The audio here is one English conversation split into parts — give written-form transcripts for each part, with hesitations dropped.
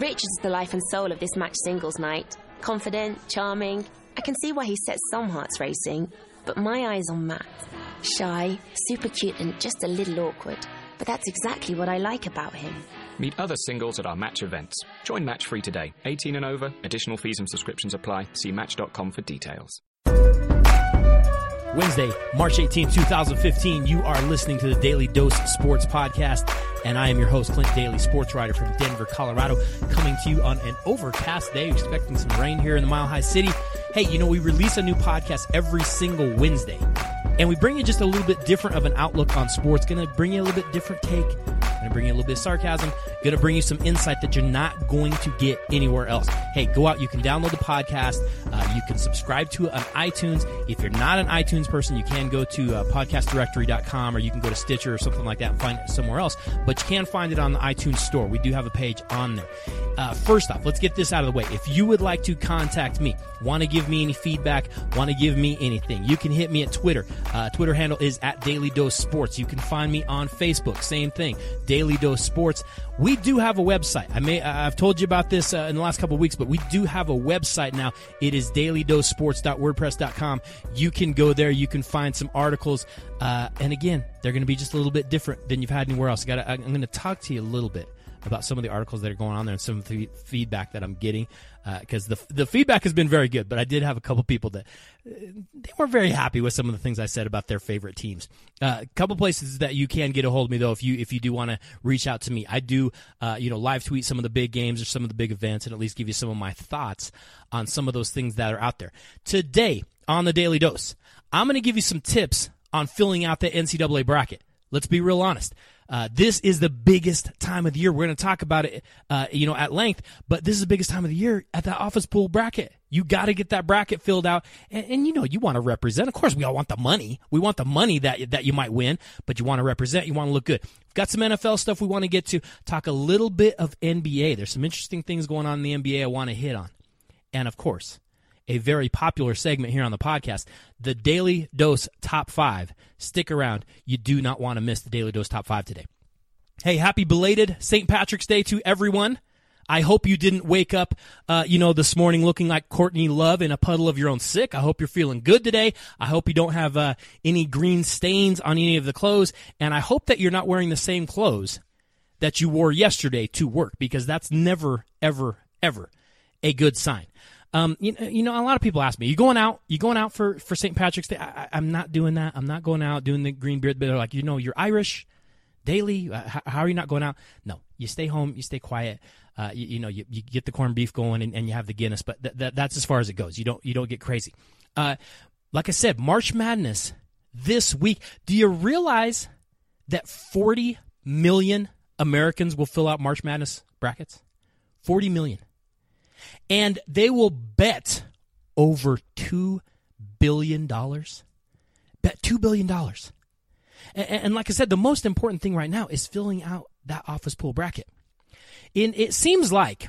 Richard is the life and soul of this match singles night. Confident, charming. I can see why he sets some hearts racing. But my eyes on Matt. Shy, super cute and just a little awkward. But that's exactly what I like about him. Meet other singles at our Match events. Join Match free today. 18 and over. Additional fees and subscriptions apply. See Match.com for details. Wednesday, March 18, 2015, you are listening to the Daily Dose Sports Podcast, and I am your host, Clint Daly, sports writer from Denver, Colorado, coming to you on an overcast day, expecting some rain here in the Mile High City. Hey, you know, we release a new podcast every single Wednesday, and we bring you just a little bit different of an outlook on sports, going to bring you a little bit different take, going to bring you a little bit of sarcasm, going to bring you some insight that you're not going to get anywhere else. Hey, go out, you can download the podcast, you can subscribe to it on iTunes. If you're not an iTunes person, you can go to podcastdirectory.com, or you can go to Stitcher or something like that and find it somewhere else, but you can find it on the iTunes store. We do have a page on there. First off, let's get this out of the way. If you would like to contact me, want to give me any feedback, want to give me anything, you can hit me at Twitter. Twitter handle is @DailyDoseSports. You can find me on Facebook, same thing, Daily Dose Sports. We do have a website. I've told you about this in the last couple of weeks, but we do have a website now. It is dailydosesports.wordpress.com. You can go there. You can find some articles. And again, they're going to be just a little bit different than you've had anywhere else. I'm going to talk to you a little bit about some of the articles that are going on there and some of the feedback that I'm getting, because the feedback has been very good, but I did have a couple people that they weren't very happy with some of the things I said about their favorite teams. A couple places that you can get a hold of me, though, if you do want to reach out to me. I do live tweet some of the big games or some of the big events, and at least give you some of my thoughts on some of those things that are out there. Today on the Daily Dose, I'm going to give you some tips on filling out the NCAA bracket. Let's be real honest. This is the biggest time of the year. We're going to talk about it, at length, but this is the biggest time of the year at the office pool bracket. You got to get that bracket filled out, and you want to represent. Of course, we all want the money. We want the money that you might win, but you want to represent. You want to look good. We've got some NFL stuff we want to get to. Talk a little bit of NBA. There's some interesting things going on in the NBA I want to hit on. And, of course, a very popular segment here on the podcast, the Daily Dose Top 5. Stick around. You do not want to miss the Daily Dose Top 5 today. Hey, happy belated St. Patrick's Day to everyone. I hope you didn't wake up, this morning looking like Courtney Love in a puddle of your own sick. I hope you're feeling good today. I hope you don't have any green stains on any of the clothes. And I hope that you're not wearing the same clothes that you wore yesterday to work, because that's never, ever, ever a good sign. A lot of people ask me, you going out for St. Patrick's Day? I'm not doing that. I'm not going out doing the green beard. They're like, you're Irish, Daily. How are you not going out? No, you stay home. You stay quiet. You get the corned beef going and you have the Guinness, but that's as far as it goes. You don't get crazy. Like I said, March Madness this week. Do you realize that 40 million Americans will fill out March Madness brackets? 40 million. And they will bet over $2 billion. Bet $2 billion. And like I said, the most important thing right now is filling out that office pool bracket. It seems like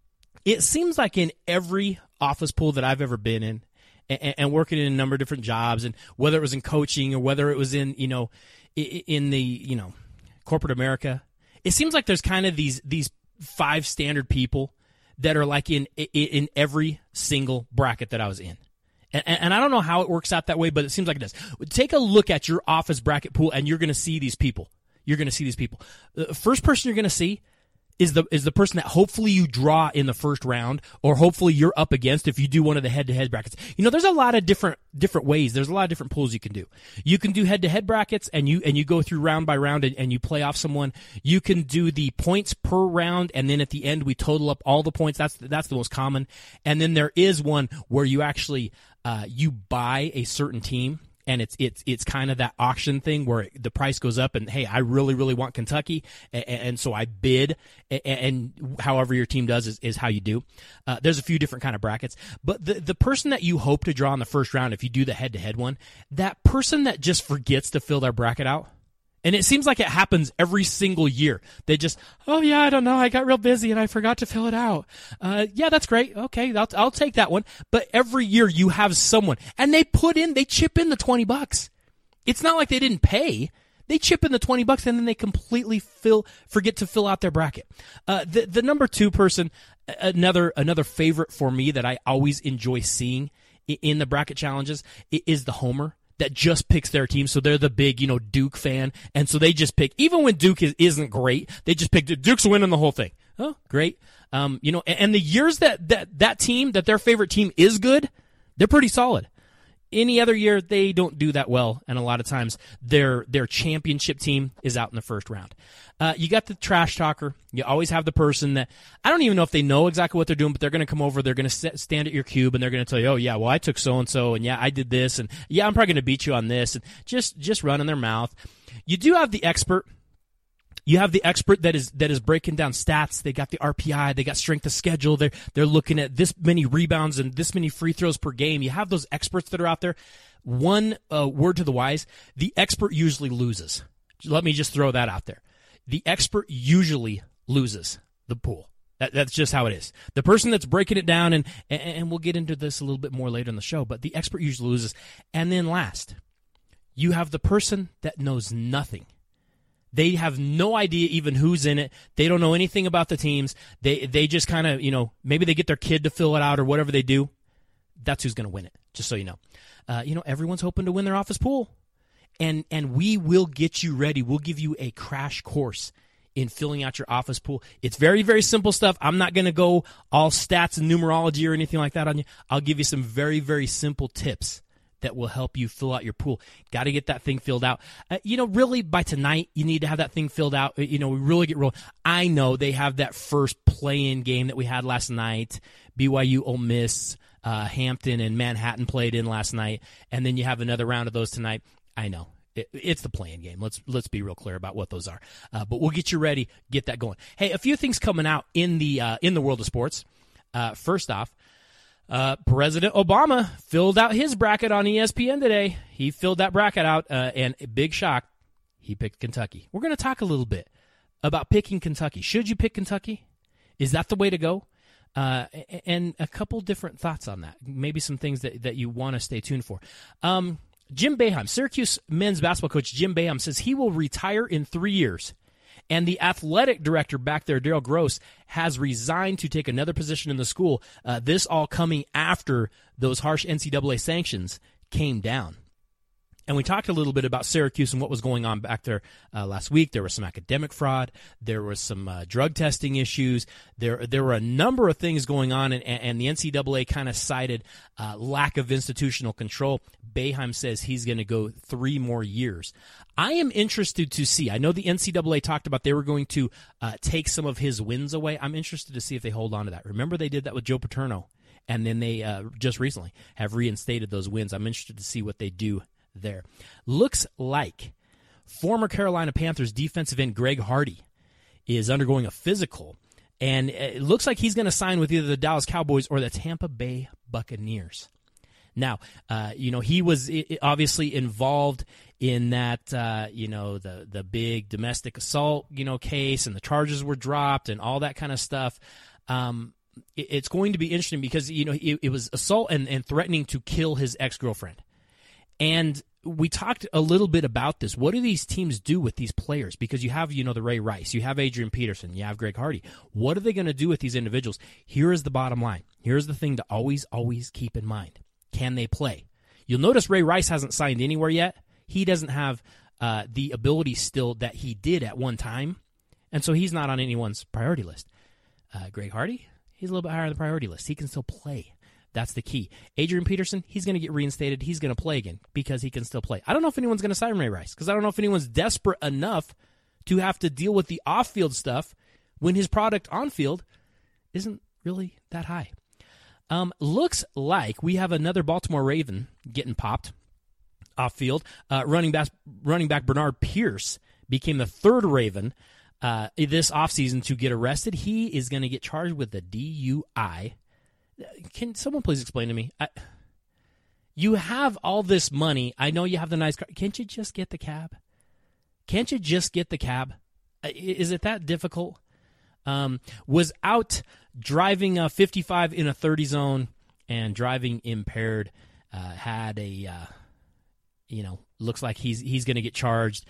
in every office pool that I've ever been in, and working in a number of different jobs, and whether it was in coaching or whether it was in the corporate America, it seems like there's kind of these 5 standard people that are like in every single bracket that I was in. And I don't know how it works out that way, but it seems like it does. Take a look at your office bracket pool, and you're going to see these people. The first person you're going to see is the person that hopefully you draw in the first round, or hopefully you're up against if you do one of the head-to-head brackets. There's a lot of different ways. There's a lot of different pools you can do. You can do head-to-head brackets, and you go through round by round, and you play off someone. You can do the points per round, and then at the end we total up all the points. That's the most common. And then there is one where you actually you buy a certain team. And it's kind of that auction thing where the price goes up, and hey, I really, really want Kentucky, and so I bid, and however your team does is how you do. There's a few different kind of brackets, but the person that you hope to draw in the first round, if you do the head-to-head one, that person that just forgets to fill their bracket out, and it seems like it happens every single year. They just, I don't know, I got real busy and I forgot to fill it out. Yeah, that's great. Okay, I'll take that one. But every year you have someone, and they chip in the $20. It's not like they didn't pay. They chip in the $20 and then they completely forget to fill out their bracket. The number 2 person, another favorite for me that I always enjoy seeing in the bracket challenges is the homer that just picks their team. So they're the big, Duke fan. And so they just pick, even when Duke isn't great, they just pick Duke's winning the whole thing. Oh, great. And the years that team, that their favorite team is good, they're pretty solid. Any other year, they don't do that well, and a lot of times their championship team is out in the first round. You got the trash talker. You always have the person that, I don't even know if they know exactly what they're doing, but they're going to come over, they're going to stand at your cube, and they're going to tell you, oh, yeah, well, I took so-and-so, and yeah, I did this, and yeah, I'm probably going to beat you on this, and just running their mouth. You do have the expert. You have the expert that is breaking down stats. They got the RPI. They got strength of schedule. They're looking at this many rebounds and this many free throws per game. You have those experts that are out there. One word to the wise: the expert usually loses. Let me just throw that out there. The expert usually loses the pool. That's just how it is. The person that's breaking it down, and we'll get into this a little bit more later in the show, but the expert usually loses. And then last, you have the person that knows nothing. They have no idea even who's in it. They don't know anything about the teams. They just kind of, maybe they get their kid to fill it out or whatever they do. That's who's going to win it, just so you know. Everyone's hoping to win their office pool. And we will get you ready. We'll give you a crash course in filling out your office pool. It's very, very simple stuff. I'm not going to go all stats and numerology or anything like that on you. I'll give you some very, very simple tips that will help you fill out your pool. Got to get that thing filled out. Really by tonight, you need to have that thing filled out. We really get rolling. I know they have that first play-in game that we had last night. BYU, Ole Miss, Hampton, and Manhattan played in last night, and then you have another round of those tonight. I know. It's the play-in game. Let's be real clear about what those are. But we'll get you ready, get that going. Hey, a few things coming out in the world of sports. First off, President Obama filled out his bracket on ESPN today. He filled that bracket out, and big shock, he picked Kentucky. We're going to talk a little bit about picking Kentucky. Should you pick Kentucky? Is that the way to go? And a couple different thoughts on that. Maybe some things that you want to stay tuned for. Jim Boeheim, Syracuse men's basketball coach Jim Boeheim, says he will retire in 3 years. And the athletic director back there, Daryl Gross, has resigned to take another position in the school. This all coming after those harsh NCAA sanctions came down. And we talked a little bit about Syracuse and what was going on back there last week. There was some academic fraud. There was some drug testing issues. There were a number of things going on, and the NCAA kind of cited lack of institutional control. Boeheim says he's going to go 3 more years. I am interested to see. I know the NCAA talked about they were going to take some of his wins away. I'm interested to see if they hold on to that. Remember they did that with Joe Paterno, and then they just recently have reinstated those wins. I'm interested to see what they do there. Looks like former Carolina Panthers defensive end Greg Hardy is undergoing a physical, and it looks like he's going to sign with either the Dallas Cowboys or the Tampa Bay Buccaneers. Now, he was obviously involved in that, the big domestic assault, case, and the charges were dropped and all that kind of stuff. It's going to be interesting because, it was assault and threatening to kill his ex-girlfriend. And we talked a little bit about this. What do these teams do with these players? Because you have, the Ray Rice, you have Adrian Peterson, you have Greg Hardy. What are they going to do with these individuals? Here is the bottom line. Here's the thing to always, always keep in mind. Can they play? You'll notice Ray Rice hasn't signed anywhere yet. He doesn't have the ability still that he did at one time, and so he's not on anyone's priority list. Greg Hardy, he's a little bit higher on the priority list. He can still play. That's the key. Adrian Peterson, he's going to get reinstated. He's going to play again because he can still play. I don't know if anyone's going to sign Ray Rice because I don't know if anyone's desperate enough to have to deal with the off-field stuff when his product on-field isn't really that high. Looks like we have another Baltimore Raven getting popped off-field. Running back Bernard Pierce became the third Raven this offseason to get arrested. He is going to get charged with a DUI. Can someone please explain to me? You have all this money. I know you have the nice car. Can't you just get the cab? Can't you just get the cab? Is it that difficult? Was out driving 55 in a 30 zone and driving impaired. Had a, Looks like he's going to get charged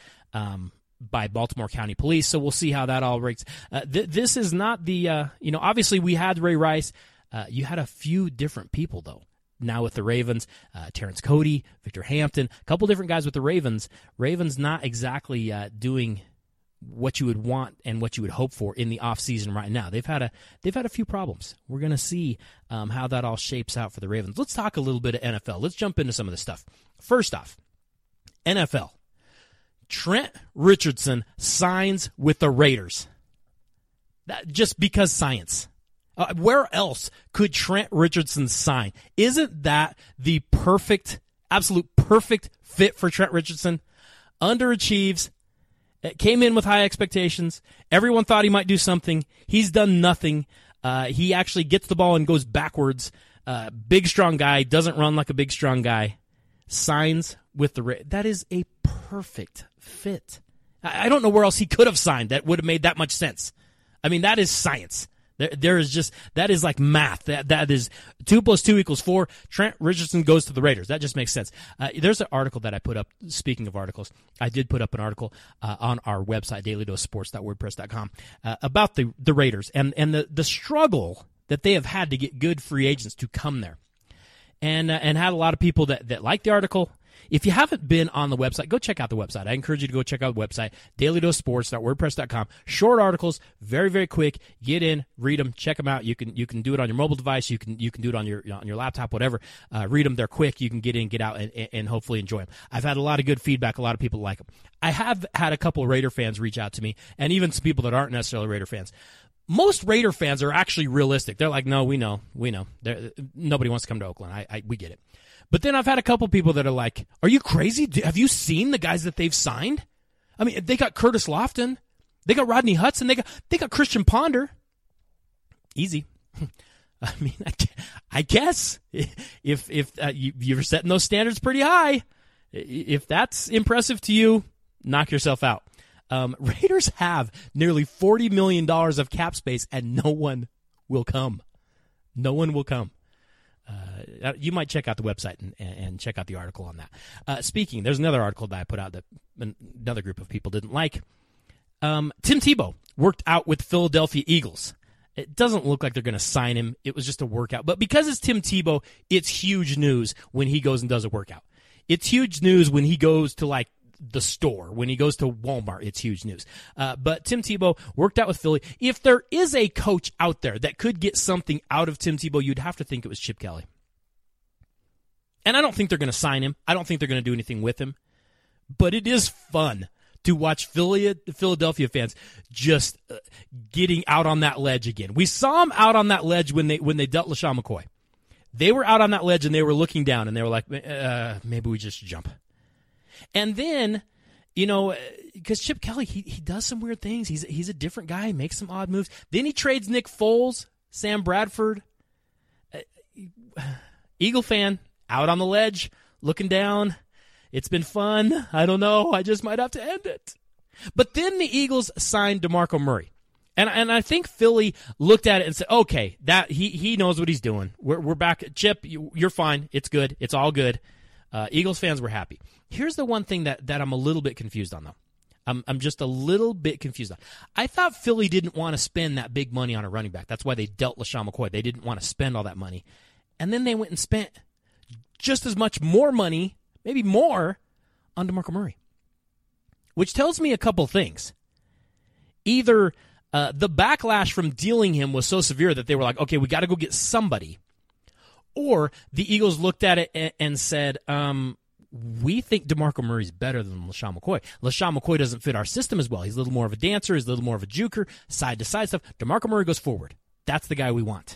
by Baltimore County Police, so we'll see how that all breaks. This is not the, obviously we had Ray Rice. You had a few different people, though. Now with the Ravens, Terrence Cody, Victor Hampton, a couple different guys with the Ravens. Ravens not exactly doing what you would want and what you would hope for in the offseason right now. They've had a few problems. We're going to see how that all shapes out for the Ravens. Let's talk a little bit of NFL. Let's jump into some of this stuff. First off, NFL. Trent Richardson signs with the Raiders. That, just because science. Where else could Trent Richardson sign? Isn't that the absolute perfect fit for Trent Richardson? Underachieves. Came in with high expectations. Everyone thought he might do something. He's done nothing. He actually gets the ball and goes backwards. Big, strong guy. Doesn't run like a big, strong guy. Signs with the Raiders. That is a perfect fit. I don't know where else he could have signed that would have made that much sense. I mean, that is science. There is just, that is like math. That is 2 + 2 = 4. Trent Richardson goes to the Raiders. That just makes sense. There's an article that I put up. Speaking of articles, I did put up an article on our website, dailydosesports.wordpress.com, about the Raiders and the struggle that they have had to get good free agents to come there. And had a lot of people that liked the article. If you haven't been on the website, go check out the website. I encourage you to go check out the website, dailydosesports.wordpress.com. Short articles, very, very quick. Get in, read them, check them out. You can do it on your mobile device. You can do it on your laptop, whatever. Read them. They're quick. You can get in, get out, and hopefully enjoy them. I've had a lot of good feedback. A lot of people like them. I have had a couple of Raider fans reach out to me, and even some people that aren't necessarily Raider fans. Most Raider fans are actually realistic. They're like, no, we know. Nobody wants to come to Oakland. We get it. But then I've had a couple people that are like, are you crazy? Have you seen the guys that they've signed? I mean, they got Curtis Lofton. They got Rodney Hudson. They got Christian Ponder. Easy. I mean, I guess if you're setting those standards pretty high, if that's impressive to you, knock yourself out. Raiders have nearly $40 million of cap space, and no one will come. No one will come. You might check out the website and check out the article on that. There's another article that I put out that another group of people didn't like. Tim Tebow worked out with Philadelphia Eagles. It doesn't look like they're going to sign him. It was just a workout. But because it's Tim Tebow, it's huge news when he goes and does a workout. It's huge news when he goes to, like, the store. When he goes to Walmart, it's huge news. But Tim Tebow worked out with Philly. If there is a coach out there that could get something out of Tim Tebow, you'd have to think it was Chip Kelly. And I don't think they're going to sign him. I don't think they're going to do anything with him. But it is fun to watch Philadelphia fans just getting out on that ledge again. We saw them out on that ledge when they dealt LaShawn McCoy. They were out on that ledge and they were looking down and they were like, maybe we just jump. And then, because Chip Kelly, he does some weird things. He's a different guy, makes some odd moves. Then he trades Nick Foles, Sam Bradford. Eagle fan, out on the ledge, looking down. It's been fun. I don't know. I just might have to end it. But then the Eagles signed DeMarco Murray. And I think Philly looked at it and said, okay, that he knows what he's doing. We're back. Chip, you're fine. It's good. It's all good. Eagles fans were happy. Here's the one thing that I'm a little bit confused on, though. I'm just a little bit confused on. I thought Philly didn't want to spend that big money on a running back. That's why they dealt LaShawn McCoy. They didn't want to spend all that money. And then they went and spent just as much more money, maybe more, on DeMarco Murray. Which tells me a couple things. Either the backlash from dealing him was so severe that they were like, okay, we got to go get somebody. Or the Eagles looked at it and said, we think DeMarco Murray's better than LaShawn McCoy. LaShawn McCoy doesn't fit our system as well. He's a little more of a dancer. He's a little more of a juker, side-to-side stuff. DeMarco Murray goes forward. That's the guy we want.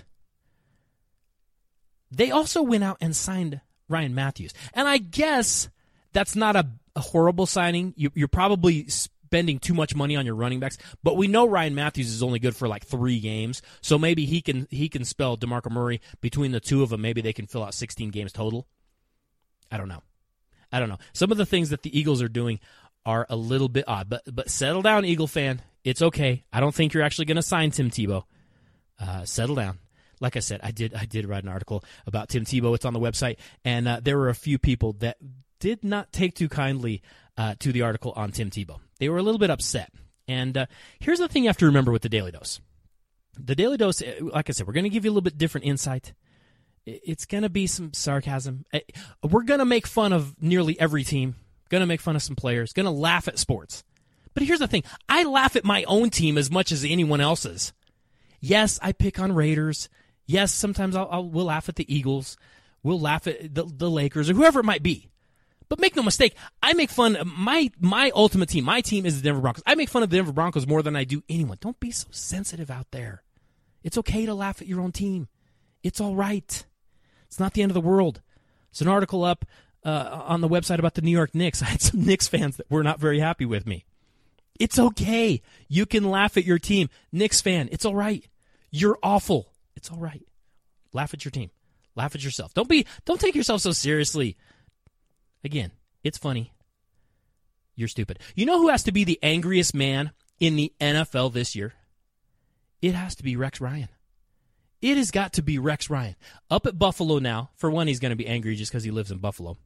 They also went out and signed Ryan Matthews. And I guess that's not a horrible signing. You're probably spending too much money on your running backs, but we know Ryan Matthews is only good for like 3 games, so maybe he can spell DeMarco Murray. Between the two of them, maybe they can fill out 16 games total. I don't know. Some of the things that the Eagles are doing are a little bit odd, but settle down, Eagle fan. It's okay. I don't think you're actually going to sign Tim Tebow. Settle down. Like I said, I did write an article about Tim Tebow. It's on the website, and there were a few people that did not take too kindly to the article on Tim Tebow. They were a little bit upset. And here's the thing you have to remember with the Daily Dose. The Daily Dose, like I said, we're going to give you a little bit different insight. It's going to be some sarcasm. We're going to make fun of nearly every team. Going to make fun of some players. Going to laugh at sports. But here's the thing. I laugh at my own team as much as anyone else's. Yes, I pick on Raiders. Yes, sometimes we'll laugh at the Eagles. We'll laugh at the Lakers or whoever it might be. But make no mistake, I make fun of my ultimate team. My team is the Denver Broncos. I make fun of the Denver Broncos more than I do anyone. Don't be so sensitive out there. It's okay to laugh at your own team. It's all right. It's not the end of the world. There's an article up on the website about the New York Knicks. I had some Knicks fans that were not very happy with me. It's okay. You can laugh at your team. Knicks fan, it's all right. You're awful. It's all right. Laugh at your team. Laugh at yourself. Don't take yourself so seriously. Again, it's funny. You're stupid. You know who has to be the angriest man in the NFL this year? It has to be Rex Ryan. It has got to be Rex Ryan. Up at Buffalo now. For one, he's going to be angry just because he lives in Buffalo.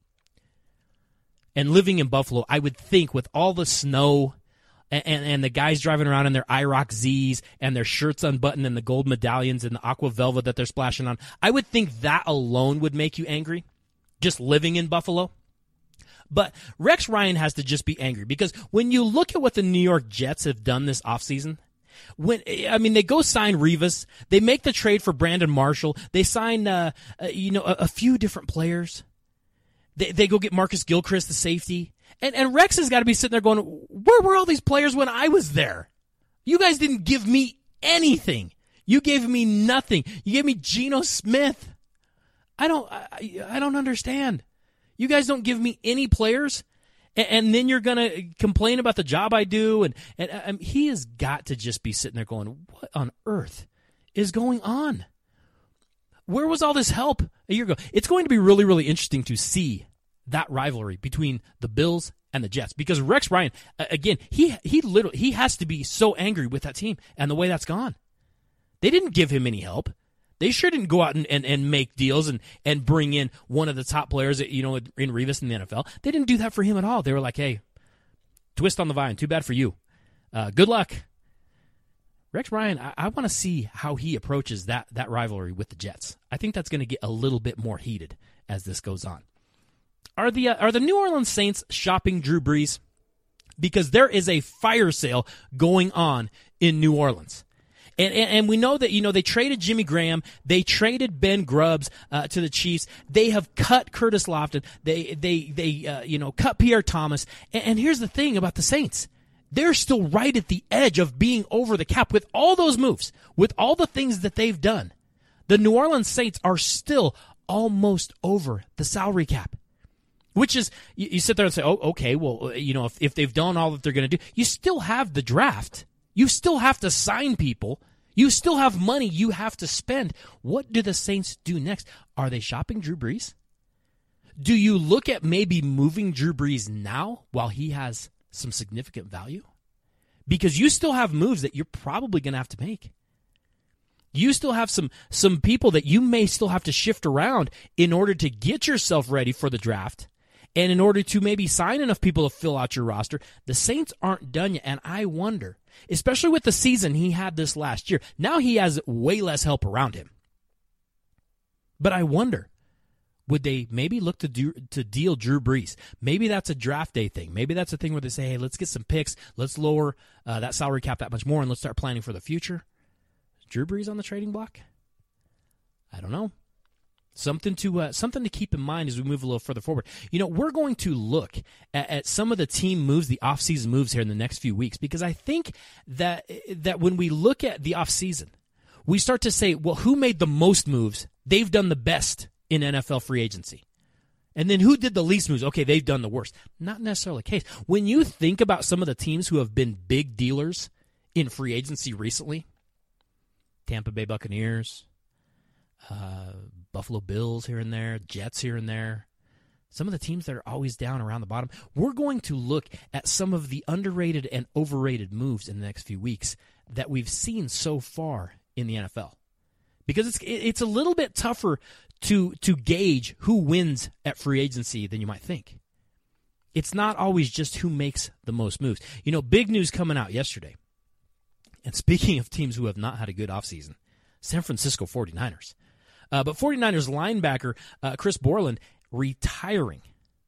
And living in Buffalo, I would think with all the snow and the guys driving around in their IROC Z's and their shirts unbuttoned and the gold medallions and the aqua velvet that they're splashing on, I would think that alone would make you angry, just living in Buffalo. But Rex Ryan has to just be angry because when you look at what the New York Jets have done this offseason, they go sign Revis, they make the trade for Brandon Marshall, they sign a few different players, they go get Marcus Gilchrist, the safety, and Rex has got to be sitting there going, where were all these players when I was there? You guys didn't give me anything. You gave me nothing. You gave me Geno Smith. I don't understand. You guys don't give me any players, and then you're going to complain about the job I do. And he has got to just be sitting there going, what on earth is going on? Where was all this help a year ago? It's going to be really, really interesting to see that rivalry between the Bills and the Jets because Rex Ryan, again, he has to be so angry with that team and the way that's gone. They didn't give him any help. They sure didn't go out and make deals and bring in one of the top players, in Revis in the NFL. They didn't do that for him at all. They were like, hey, twist on the vine. Too bad for you. Good luck. Rex Ryan, I want to see how he approaches that rivalry with the Jets. I think that's going to get a little bit more heated as this goes on. Are the New Orleans Saints shopping Drew Brees? Because there is a fire sale going on in New Orleans. And we know that, they traded Jimmy Graham. They traded Ben Grubbs to the Chiefs. They have cut Curtis Lofton. They cut Pierre Thomas. And here's the thing about the Saints. They're still right at the edge of being over the cap with all those moves, with all the things that they've done. The New Orleans Saints are still almost over the salary cap. Which is, you sit there and say, oh, okay, well, if they've done all that they're going to do, you still have the draft. You still have to sign people. You still have money you have to spend. What do the Saints do next? Are they shopping Drew Brees? Do you look at maybe moving Drew Brees now while he has some significant value? Because you still have moves that you're probably going to have to make. You still have some people that you may still have to shift around in order to get yourself ready for the draft. And in order to maybe sign enough people to fill out your roster. The Saints aren't done yet, and I wonder, especially with the season he had this last year, now he has way less help around him. But I wonder, would they maybe look to deal Drew Brees? Maybe that's a draft day thing. Maybe that's a thing where they say, hey, let's get some picks, let's lower that salary cap that much more, and let's start planning for the future. Is Drew Brees on the trading block? I don't know. Something to keep in mind as we move a little further forward. We're going to look at some of the team moves, the offseason moves here in the next few weeks, because I think that when we look at the offseason, we start to say, well, who made the most moves? They've done the best in NFL free agency. And then who did the least moves? Okay, they've done the worst. Not necessarily the case. When you think about some of the teams who have been big dealers in free agency recently, Tampa Bay Buccaneers, Buffalo Bills here and there, Jets here and there, some of the teams that are always down around the bottom. We're going to look at some of the underrated and overrated moves in the next few weeks that we've seen so far in the NFL. Because it's a little bit tougher to gauge who wins at free agency than you might think. It's not always just who makes the most moves. You know, big news coming out yesterday. And speaking of teams who have not had a good offseason, San Francisco 49ers. But 49ers linebacker Chris Borland retiring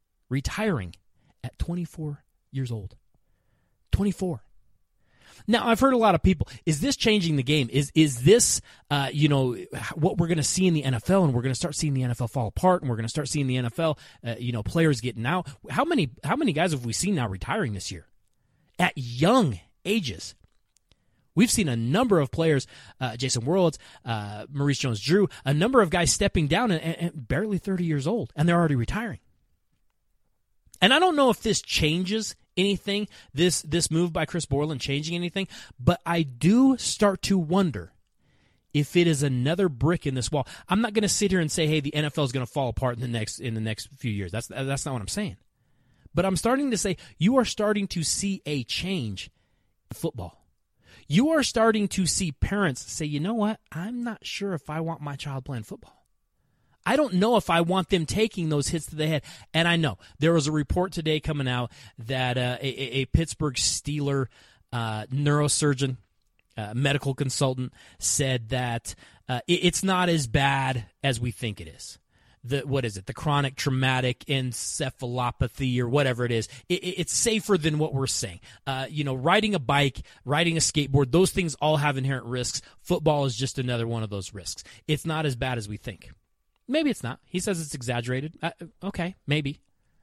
at 24 years old. 24. Now, I've heard a lot of people, is this changing the game? Is this, what we're going to see in the NFL, and we're going to start seeing the NFL fall apart, and we're going to start seeing the NFL, players getting out? How many guys have we seen now retiring this year at young ages? We've seen a number of players, Jason Worlds, Maurice Jones-Drew, a number of guys stepping down and barely 30 years old, and they're already retiring. And I don't know if this changes anything, this move by Chris Borland changing anything, but I do start to wonder if it is another brick in this wall. I'm not going to sit here and say, hey, the NFL is going to fall apart in the next few years. That's not what I'm saying. But I'm starting to say you are starting to see a change in football. You are starting to see parents say, you know what, I'm not sure if I want my child playing football. I don't know if I want them taking those hits to the head. And I know there was a report today coming out that a Pittsburgh Steeler neurosurgeon, medical consultant, said that it's not as bad as we think it is. The chronic traumatic encephalopathy or whatever it is, it's safer than what we're saying. Riding a bike, riding a skateboard, those things all have inherent risks. Football is just another one of those risks. It's not as bad as we think. Maybe it's not. He says it's exaggerated. Okay, maybe.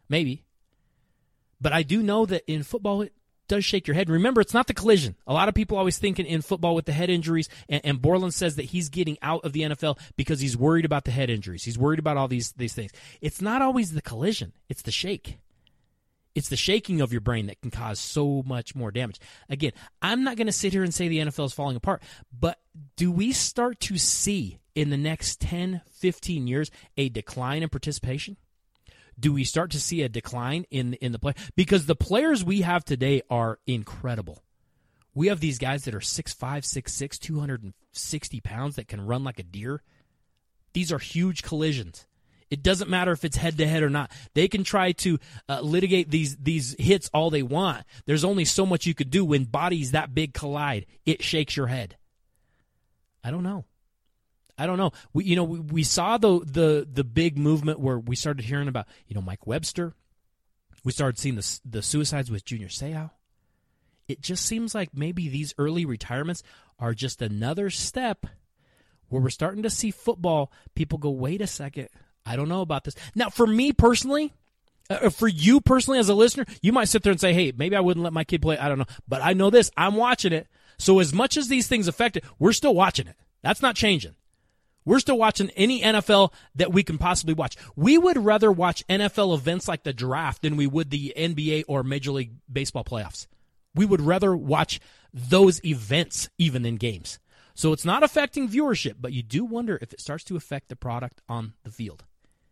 But I do know that in football, it does shake your head. Remember, it's not the collision. A lot of people always think in football with the head injuries, and Borland says that he's getting out of the NFL because he's worried about the head injuries. He's worried about all these things. It's not always the collision. It's the shake. It's the shaking of your brain that can cause so much more damage. Again, I'm not going to sit here and say the NFL is falling apart, but do we start to see in the next 10, 15 years a decline in participation? Do we start to see a decline in the play? Because the players we have today are incredible. We have these guys that are 6'5", 6'6", 260 pounds that can run like a deer. These are huge collisions. It doesn't matter if it's head-to-head or not. They can try to litigate these hits all they want. There's only so much you could do when bodies that big collide. It shakes your head. I don't know. We saw the big movement where we started hearing about Mike Webster. We started seeing the suicides with Junior Seau. It just seems like maybe these early retirements are just another step where we're starting to see football. People go, wait a second. I don't know about this. Now, for me personally, for you personally as a listener, you might sit there and say, hey, maybe I wouldn't let my kid play. I don't know. But I know this. I'm watching it. So as much as these things affect it, we're still watching it. That's not changing. We're still watching any NFL that we can possibly watch. We would rather watch NFL events like the draft than we would the NBA or Major League Baseball playoffs. We would rather watch those events even than games. So it's not affecting viewership, but you do wonder if it starts to affect the product on the field.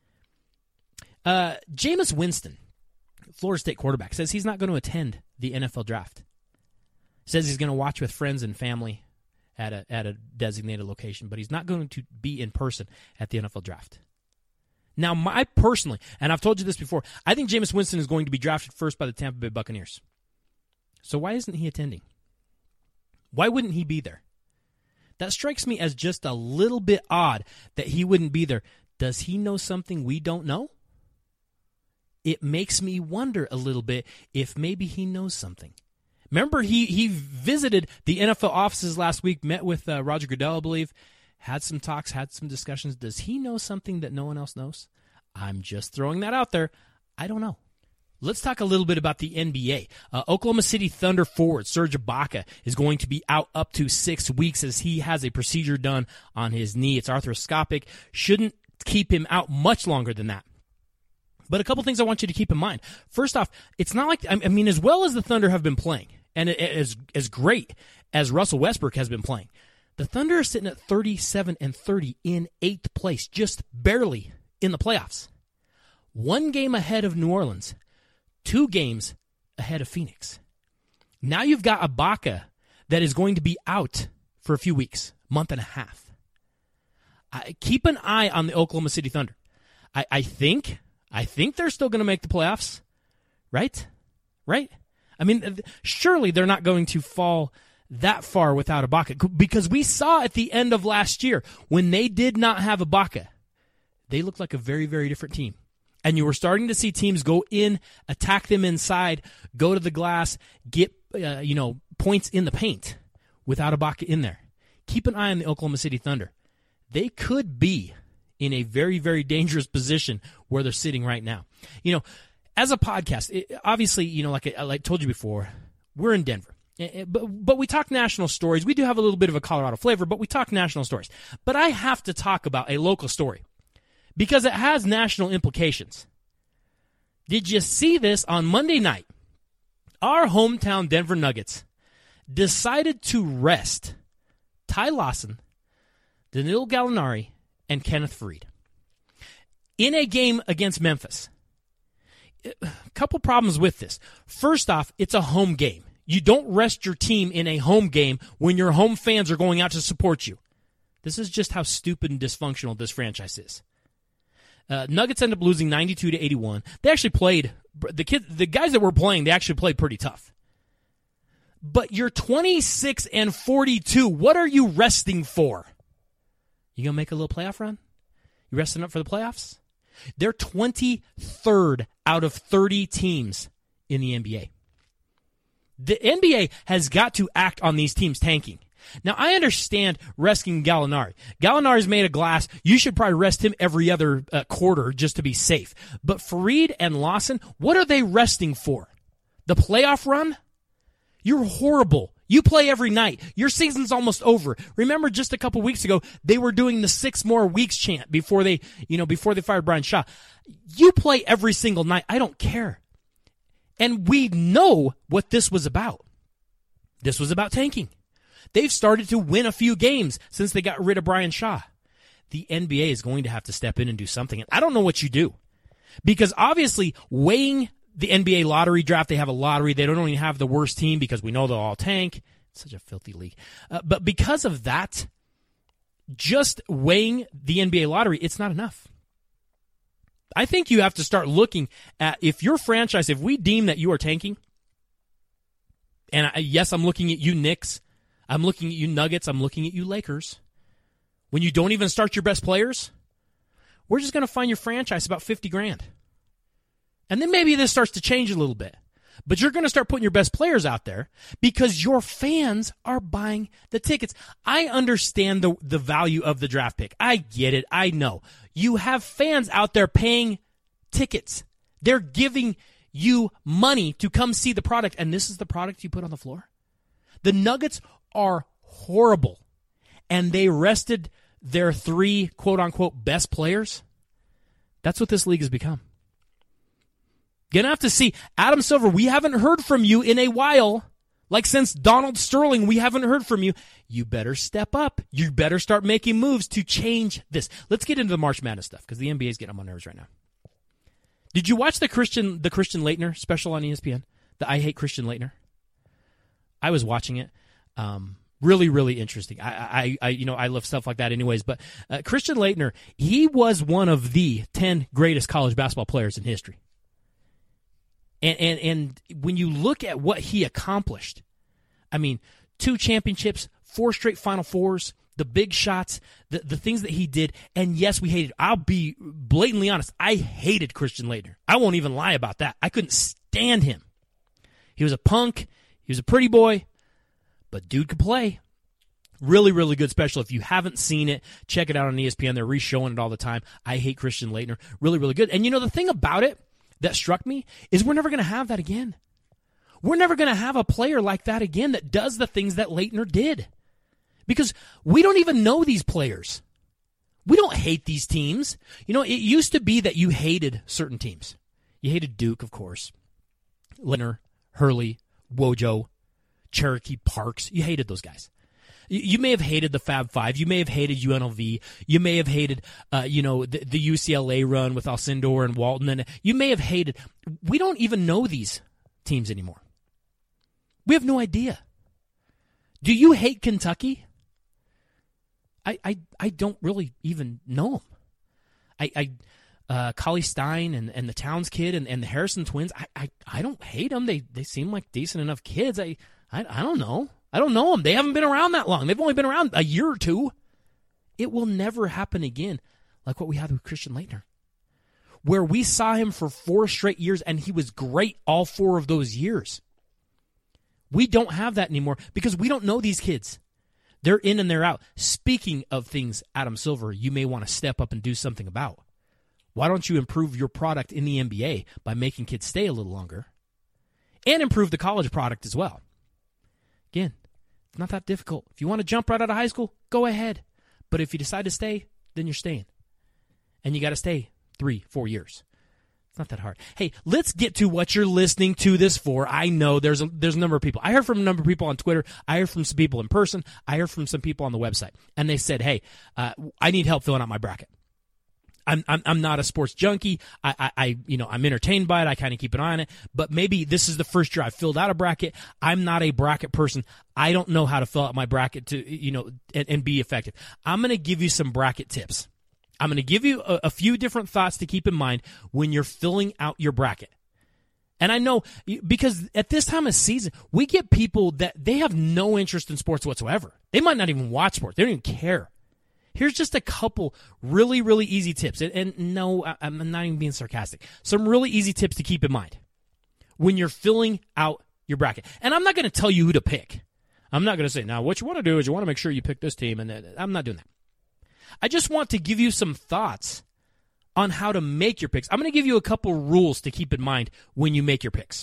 Jameis Winston, Florida State quarterback, says he's not going to attend the NFL draft. Says he's going to watch with friends and family at a designated location, but he's not going to be in person at the NFL draft. Now, I personally, and I've told you this before, I think Jameis Winston is going to be drafted first by the Tampa Bay Buccaneers. So why isn't he attending? Why wouldn't he be there? That strikes me as just a little bit odd that he wouldn't be there. Does he know something we don't know? It makes me wonder a little bit if maybe he knows something. Remember, he visited the NFL offices last week, met with Roger Goodell, I believe, had some talks, had some discussions. Does he know something that no one else knows? I'm just throwing that out there. I don't know. Let's talk a little bit about the NBA. Oklahoma City Thunder forward Serge Ibaka is going to be out up to 6 weeks as he has a procedure done on his knee. It's arthroscopic. Shouldn't keep him out much longer than that. But a couple things I want you to keep in mind. First off, it's not like, as well as the Thunder have been playing, and as great as Russell Westbrook has been playing, the Thunder are sitting at 37-30 in 8th place, just barely in the playoffs. 1 game ahead of New Orleans, 2 games ahead of Phoenix. Now you've got Ibaka that is going to be out for a few weeks, month and a half. Keep an eye on the Oklahoma City Thunder. I think they're still going to make the playoffs. right? Right? I mean, surely they're not going to fall that far without Ibaka, because we saw at the end of last year when they did not have Ibaka, they looked like a very, very different team. And you were starting to see teams go in, attack them inside, go to the glass, get points in the paint without Ibaka in there. Keep an eye on the Oklahoma City Thunder. They could be in a very, very dangerous position where they're sitting right now. As a podcast, obviously, like I told you before, we're in Denver. But we talk national stories. We do have a little bit of a Colorado flavor, but we talk national stories. But I have to talk about a local story because it has national implications. Did you see this on Monday night? Our hometown Denver Nuggets decided to rest Ty Lawson, Danilo Gallinari, and Kenneth Faried in a game against Memphis. A couple problems with this. First off, it's a home game. You don't rest your team in a home game when your home fans are going out to support you. This is just how stupid and dysfunctional this franchise is. Nuggets end up losing 92-81. They actually played, the guys that were playing, they actually played pretty tough. But you're 26-42. What are you resting for? You going to make a little playoff run? You resting up for the playoffs? They're 23rd out of 30 teams in the NBA. The NBA has got to act on these teams tanking. Now, I understand resting Gallinari. Gallinari's made of glass. You should probably rest him every other quarter just to be safe. But Faried and Lawson, what are they resting for? The playoff run? You're horrible. You play every night. Your season's almost over. Remember just a couple weeks ago, they were doing the 6 more weeks chant before they fired Brian Shaw. You play every single night. I don't care. And we know what this was about. This was about tanking. They've started to win a few games since they got rid of Brian Shaw. The NBA is going to have to step in and do something. And I don't know what you do. Because obviously, weighing the NBA lottery draft, they have a lottery. They don't even have the worst team because we know they'll all tank. It's such a filthy league. But because of that, just weighing the NBA lottery, it's not enough. I think you have to start looking at if your franchise, if we deem that you are tanking, and yes, I'm looking at you Knicks, I'm looking at you Nuggets, I'm looking at you Lakers. When you don't even start your best players, we're just going to find your franchise about $50,000. And then maybe this starts to change a little bit. But you're going to start putting your best players out there because your fans are buying the tickets. I understand the value of the draft pick. I get it. I know. You have fans out there paying tickets. They're giving you money to come see the product, and this is the product you put on the floor? The Nuggets are horrible, and they rested their 3 quote-unquote best players. That's what this league has become. Gonna have to see. Adam Silver, we haven't heard from you in a while. Like since Donald Sterling, we haven't heard from you. You better step up. You better start making moves to change this. Let's get into the March Madness stuff because the NBA is getting on my nerves right now. Did you watch the Christian Laettner special on ESPN? The I Hate Christian Laettner? I was watching it. Really, really interesting. I love stuff like that anyways. But Christian Laettner, he was one of the 10 greatest college basketball players in history. And when you look at what he accomplished, I mean, 2 championships, 4 straight Final Fours, the big shots, the things that he did, and yes, we hated. I'll be blatantly honest. I hated Christian Laettner. I won't even lie about that. I couldn't stand him. He was a punk. He was a pretty boy, but dude could play. Really, really good special. If you haven't seen it, check it out on ESPN. They're re-showing it all the time. I Hate Christian Laettner. Really, really good. And you know, the thing about it that struck me is we're never going to have that again. We're never going to have a player like that again that does the things that Laettner did. Because we don't even know these players. We don't hate these teams. You know, it used to be that you hated certain teams. You hated Duke, of course. Laettner, Hurley, Wojo, Cherokee Parks. You hated those guys. You may have hated the Fab Five. You may have hated UNLV. You may have hated, the UCLA run with Alcindor and Walton. And you may have hated. We don't even know these teams anymore. We have no idea. Do you hate Kentucky? I don't really even know them. Collie Stein and the Towns kid and the Harrison twins, I don't hate them. They seem like decent enough kids. I don't know. I don't know them. They haven't been around that long. They've only been around a year or two. It will never happen again like what we had with Christian Laettner, where we saw him for 4 straight years and he was great all 4 of those years. We don't have that anymore because we don't know these kids. They're in and they're out. Speaking of things, Adam Silver, you may want to step up and do something about. Why don't you improve your product in the NBA by making kids stay a little longer and improve the college product as well? Again, it's not that difficult. If you want to jump right out of high school, go ahead. But if you decide to stay, then you're staying. And you got to stay 3-4 years. It's not that hard. Hey, let's get to what you're listening to this for. I know there's a number of people. I heard from a number of people on Twitter. I heard from some people in person. I heard from some people on the website. And they said, hey, I need help filling out my bracket. I'm not a sports junkie. I'm entertained by it. I kind of keep an eye on it. But maybe this is the first year I've filled out a bracket. I'm not a bracket person. I don't know how to fill out my bracket to, and be effective. I'm going to give you some bracket tips. I'm going to give you a few different thoughts to keep in mind when you're filling out your bracket. And I know because at this time of season, we get people that they have no interest in sports whatsoever. They might not even watch sports. They don't even care. Here's just a couple really, really easy tips. And no, I'm not even being sarcastic. Some really easy tips to keep in mind when you're filling out your bracket. And I'm not going to tell you who to pick. I'm not going to say, now, what you want to do is you want to make sure you pick this team. And I'm not doing that. I just want to give you some thoughts on how to make your picks. I'm going to give you a couple rules to keep in mind when you make your picks.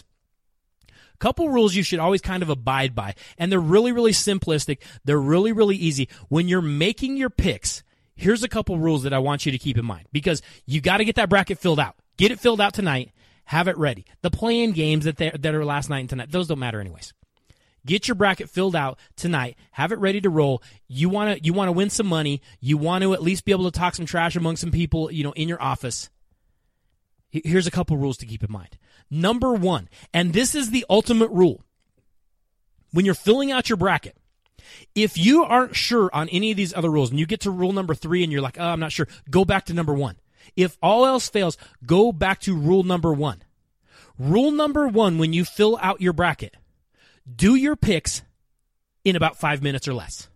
Couple rules you should always kind of abide by, and they're really, really simplistic. They're really, really easy. When you're making your picks, here's a couple rules that I want you to keep in mind, because you got to get that bracket filled out. Get it filled out tonight. Have it ready. The play-in games that are last night and tonight, those don't matter anyways. Get your bracket filled out tonight. Have it ready to roll. You want to win some money. You want to at least be able to talk some trash among some people, in your office. Here's a couple rules to keep in mind. Number 1, and this is the ultimate rule. When you're filling out your bracket, if you aren't sure on any of these other rules and you get to rule number 3 and you're like, I'm not sure, go back to number 1. If all else fails, go back to rule number 1. Rule number 1, when you fill out your bracket, do your picks in about 5 minutes or less.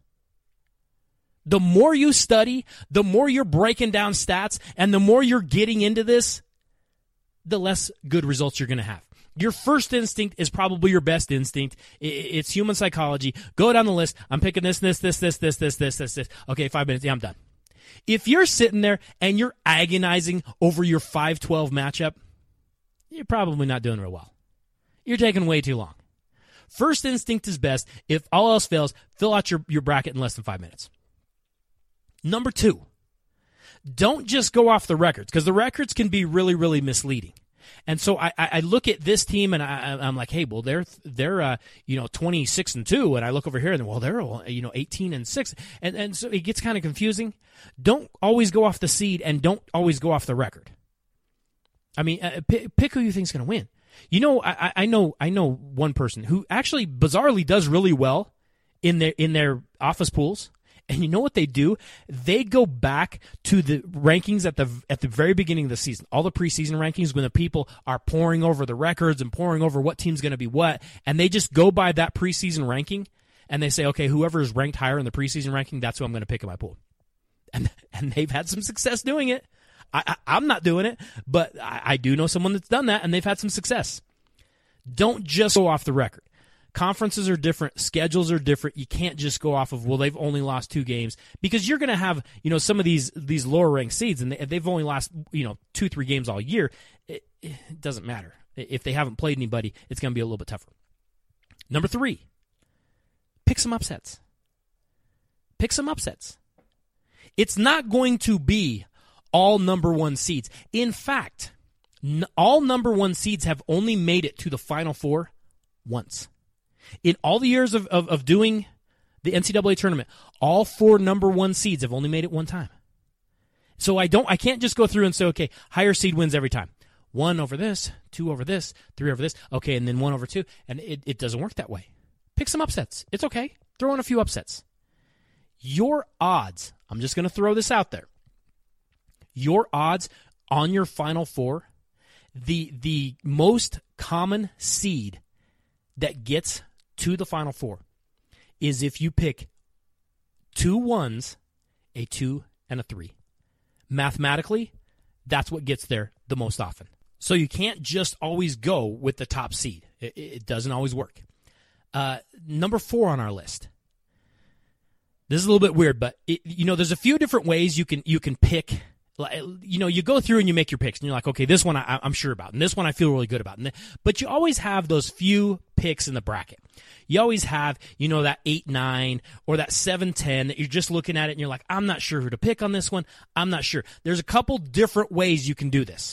The more you study, the more you're breaking down stats, and the more you're getting into this, the less good results you're going to have. Your first instinct is probably your best instinct. It's human psychology. Go down the list. I'm picking this. Okay, 5 minutes. Yeah, I'm done. If you're sitting there and you're agonizing over your 5-12 matchup, you're probably not doing real well. You're taking way too long. First instinct is best. If all else fails, fill out your bracket in less than 5 minutes. Number 2. Don't just go off the records, because the records can be really, really misleading. And so I look at this team and I'm like, hey, well, they're 26-2, and I look over here and well, they're 18-6, and so it gets kind of confusing. Don't always go off the seed, and don't always go off the record. I mean, pick who you think's going to win. I know one person who actually bizarrely does really well in their office pools. And you know what they do? They go back to the rankings at the very beginning of the season, all the preseason rankings, when the people are poring over the records and poring over what team's going to be what, and they just go by that preseason ranking, and they say, okay, whoever is ranked higher in the preseason ranking, that's who I'm going to pick in my pool. And they've had some success doing it. I'm not doing it, but I do know someone that's done that, and they've had some success. Don't just go off the record. Conferences are different. Schedules are different. You can't just go off of, well, they've only lost 2 games, because you're going to have, some of these lower ranked seeds, and they've only lost, 2-3 games all year. It doesn't matter. If they haven't played anybody, it's going to be a little bit tougher. Number 3, pick some upsets. Pick some upsets. It's not going to be all number 1 seeds. In fact, all number 1 seeds have only made it to the Final Four once. In all the years of doing the NCAA tournament, all 4 number 1 seeds have only made it one time. So I can't just go through and say, okay, higher seed wins every time. 1 over this, 2 over this, 3 over this, okay, and then 1 over 2, and it doesn't work that way. Pick some upsets. It's okay. Throw in a few upsets. Your odds, I'm just going to throw this out there. Your odds on your Final Four, the most common seed that gets to the Final Four is if you pick 2 1s, a 2, and a 3. Mathematically, that's what gets there the most often. So you can't just always go with the top seed. It doesn't always work. Number 4 on our list. This is a little bit weird, but there's a few different ways you can pick. You go through and you make your picks, and you're like, okay, this one I'm sure about, and this one I feel really good about. But you always have those few picks in the bracket. You always have, that 8-9 or that 7-10 that you're just looking at it and you're like, I'm not sure who to pick on this one. I'm not sure. There's a couple different ways you can do this.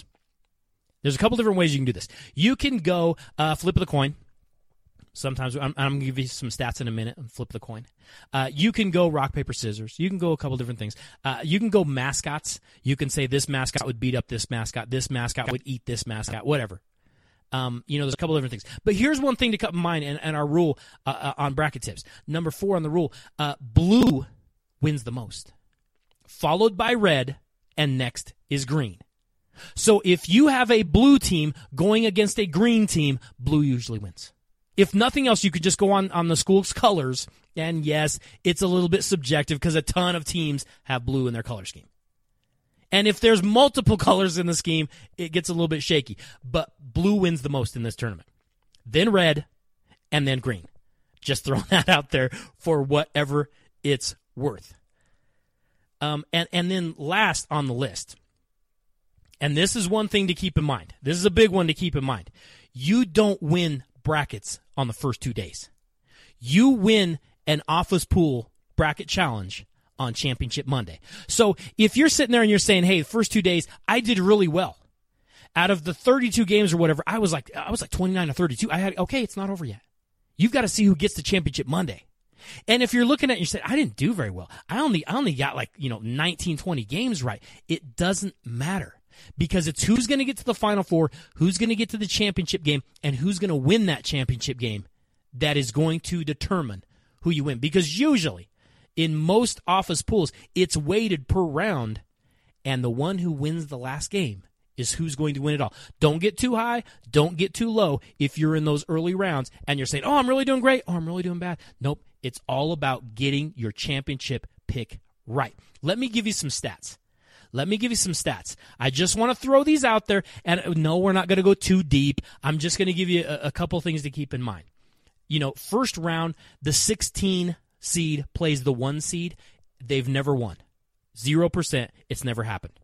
You can go flip of the coin. Sometimes I'm going to give you some stats in a minute and flip the coin. You can go rock, paper, scissors. You can go a couple different things. You can go mascots. You can say this mascot would beat up this mascot would eat this mascot, whatever. There's a couple different things. But here's one thing to keep in mind and our rule on bracket tips. Number 4 on the rule, blue wins the most, followed by red, and next is green. So if you have a blue team going against a green team, blue usually wins. If nothing else, you could just go on the school's colors, and yes, it's a little bit subjective because a ton of teams have blue in their color scheme. And if there's multiple colors in the scheme, it gets a little bit shaky. But blue wins the most in this tournament. Then red, and then green. Just throwing that out there for whatever it's worth. And then last on the list, and this is one thing to keep in mind. This is a big one to keep in mind. You don't win brackets on the first 2 days. You win an office pool bracket challenge on Championship Monday. So if you're sitting there and you're saying, hey, the first 2 days, I did really well. Out of the 32 games or whatever, I was like 29 or 32. Okay, it's not over yet. You've got to see who gets to Championship Monday. And if you're looking at it and you say, I didn't do very well. I only got 19, 20 games right. It doesn't matter. Because it's who's going to get to the Final Four, who's going to get to the championship game, and who's going to win that championship game that is going to determine who you win. Because usually, in most office pools, it's weighted per round, and the one who wins the last game is who's going to win it all. Don't get too high, don't get too low if you're in those early rounds and you're saying, oh, I'm really doing great, oh, I'm really doing bad. Nope, it's all about getting your championship pick right. Let me give you some stats. I just want to throw these out there, and no, we're not going to go too deep. I'm just going to give you a couple things to keep in mind. First round, the 16 seed plays the 1 seed. They've never won. 0%. It's never happened.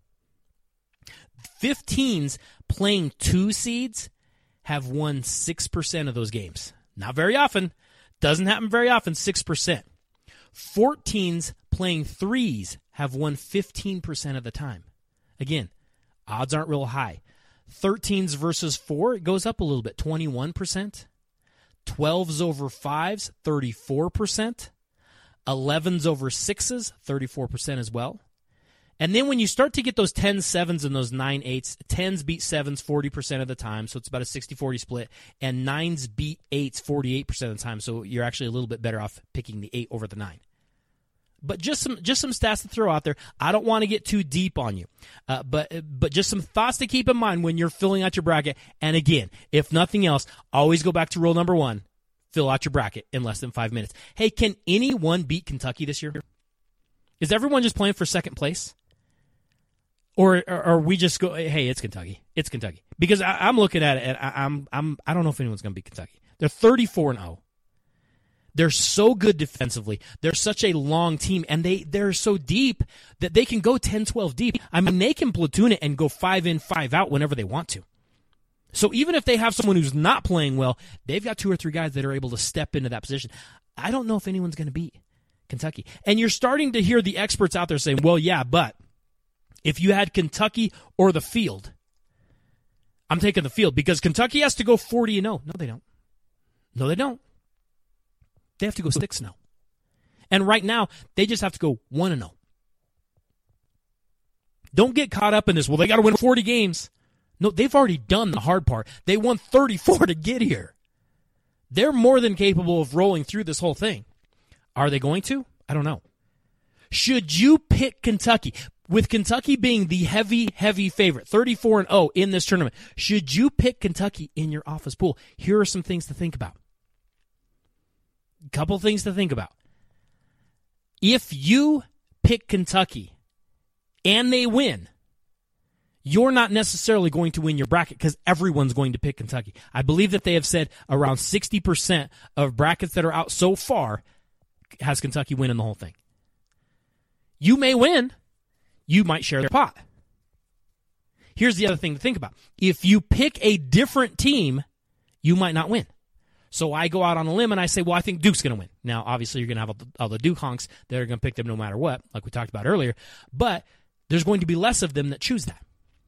15s playing 2 seeds have won 6% of those games. Not very often. Doesn't happen very often, 6%. 14s playing 3s have won 15% of the time. Again, odds aren't real high. 13s versus 4, it goes up a little bit, 21%. 12s over 5s, 34%. 11s over 6s, 34% as well. And then when you start to get those 10 7s and those 9 8s, 10s beat 7s 40% of the time, so it's about a 60-40 split, and 9s beat 8s 48% of the time, so you're actually a little bit better off picking the 8 over the 9. But just some stats to throw out there. I don't want to get too deep on you, but just some thoughts to keep in mind when you're filling out your bracket. And again, if nothing else, always go back to rule number 1. Fill out your bracket in less than 5 minutes. Hey, can anyone beat Kentucky this year? Is everyone just playing for second place? Or we just go, hey, it's Kentucky. It's Kentucky. Because I'm looking at it, and I don't know if anyone's going to beat Kentucky. They're 34-0. They're so good defensively. They're such a long team, and they're so deep that they can go 10-12 deep. I mean, they can platoon it and go 5 in, 5 out whenever they want to. So even if they have someone who's not playing well, they've got 2 or 3 guys that are able to step into that position. I don't know if anyone's going to beat Kentucky. And you're starting to hear the experts out there saying, well, yeah, but if you had Kentucky or the field, I'm taking the field because Kentucky has to go 40-0. No, they don't. No, they don't. They have to go 6-0. And right now, they just have to go 1-0. Don't get caught up in this. Well, they got to win 40 games. No, they've already done the hard part. They won 34 to get here. They're more than capable of rolling through this whole thing. Are they going to? I don't know. Should you pick Kentucky? With Kentucky being the heavy favorite, 34-0 in this tournament, should you pick Kentucky in your office pool? Here are some things to think about. A couple things to think about. If you pick Kentucky and they win, you're not necessarily going to win your bracket because everyone's going to pick Kentucky. I believe that they have said around 60% of brackets that are out so far has Kentucky winning the whole thing. You may win. You might share their pot. Here's the other thing to think about. If you pick a different team, you might not win. So I go out on a limb and I say, well, I think Duke's going to win. Now, obviously, you're going to have all the Duke honks that are going to pick them no matter what, like we talked about earlier. But there's going to be less of them that choose that.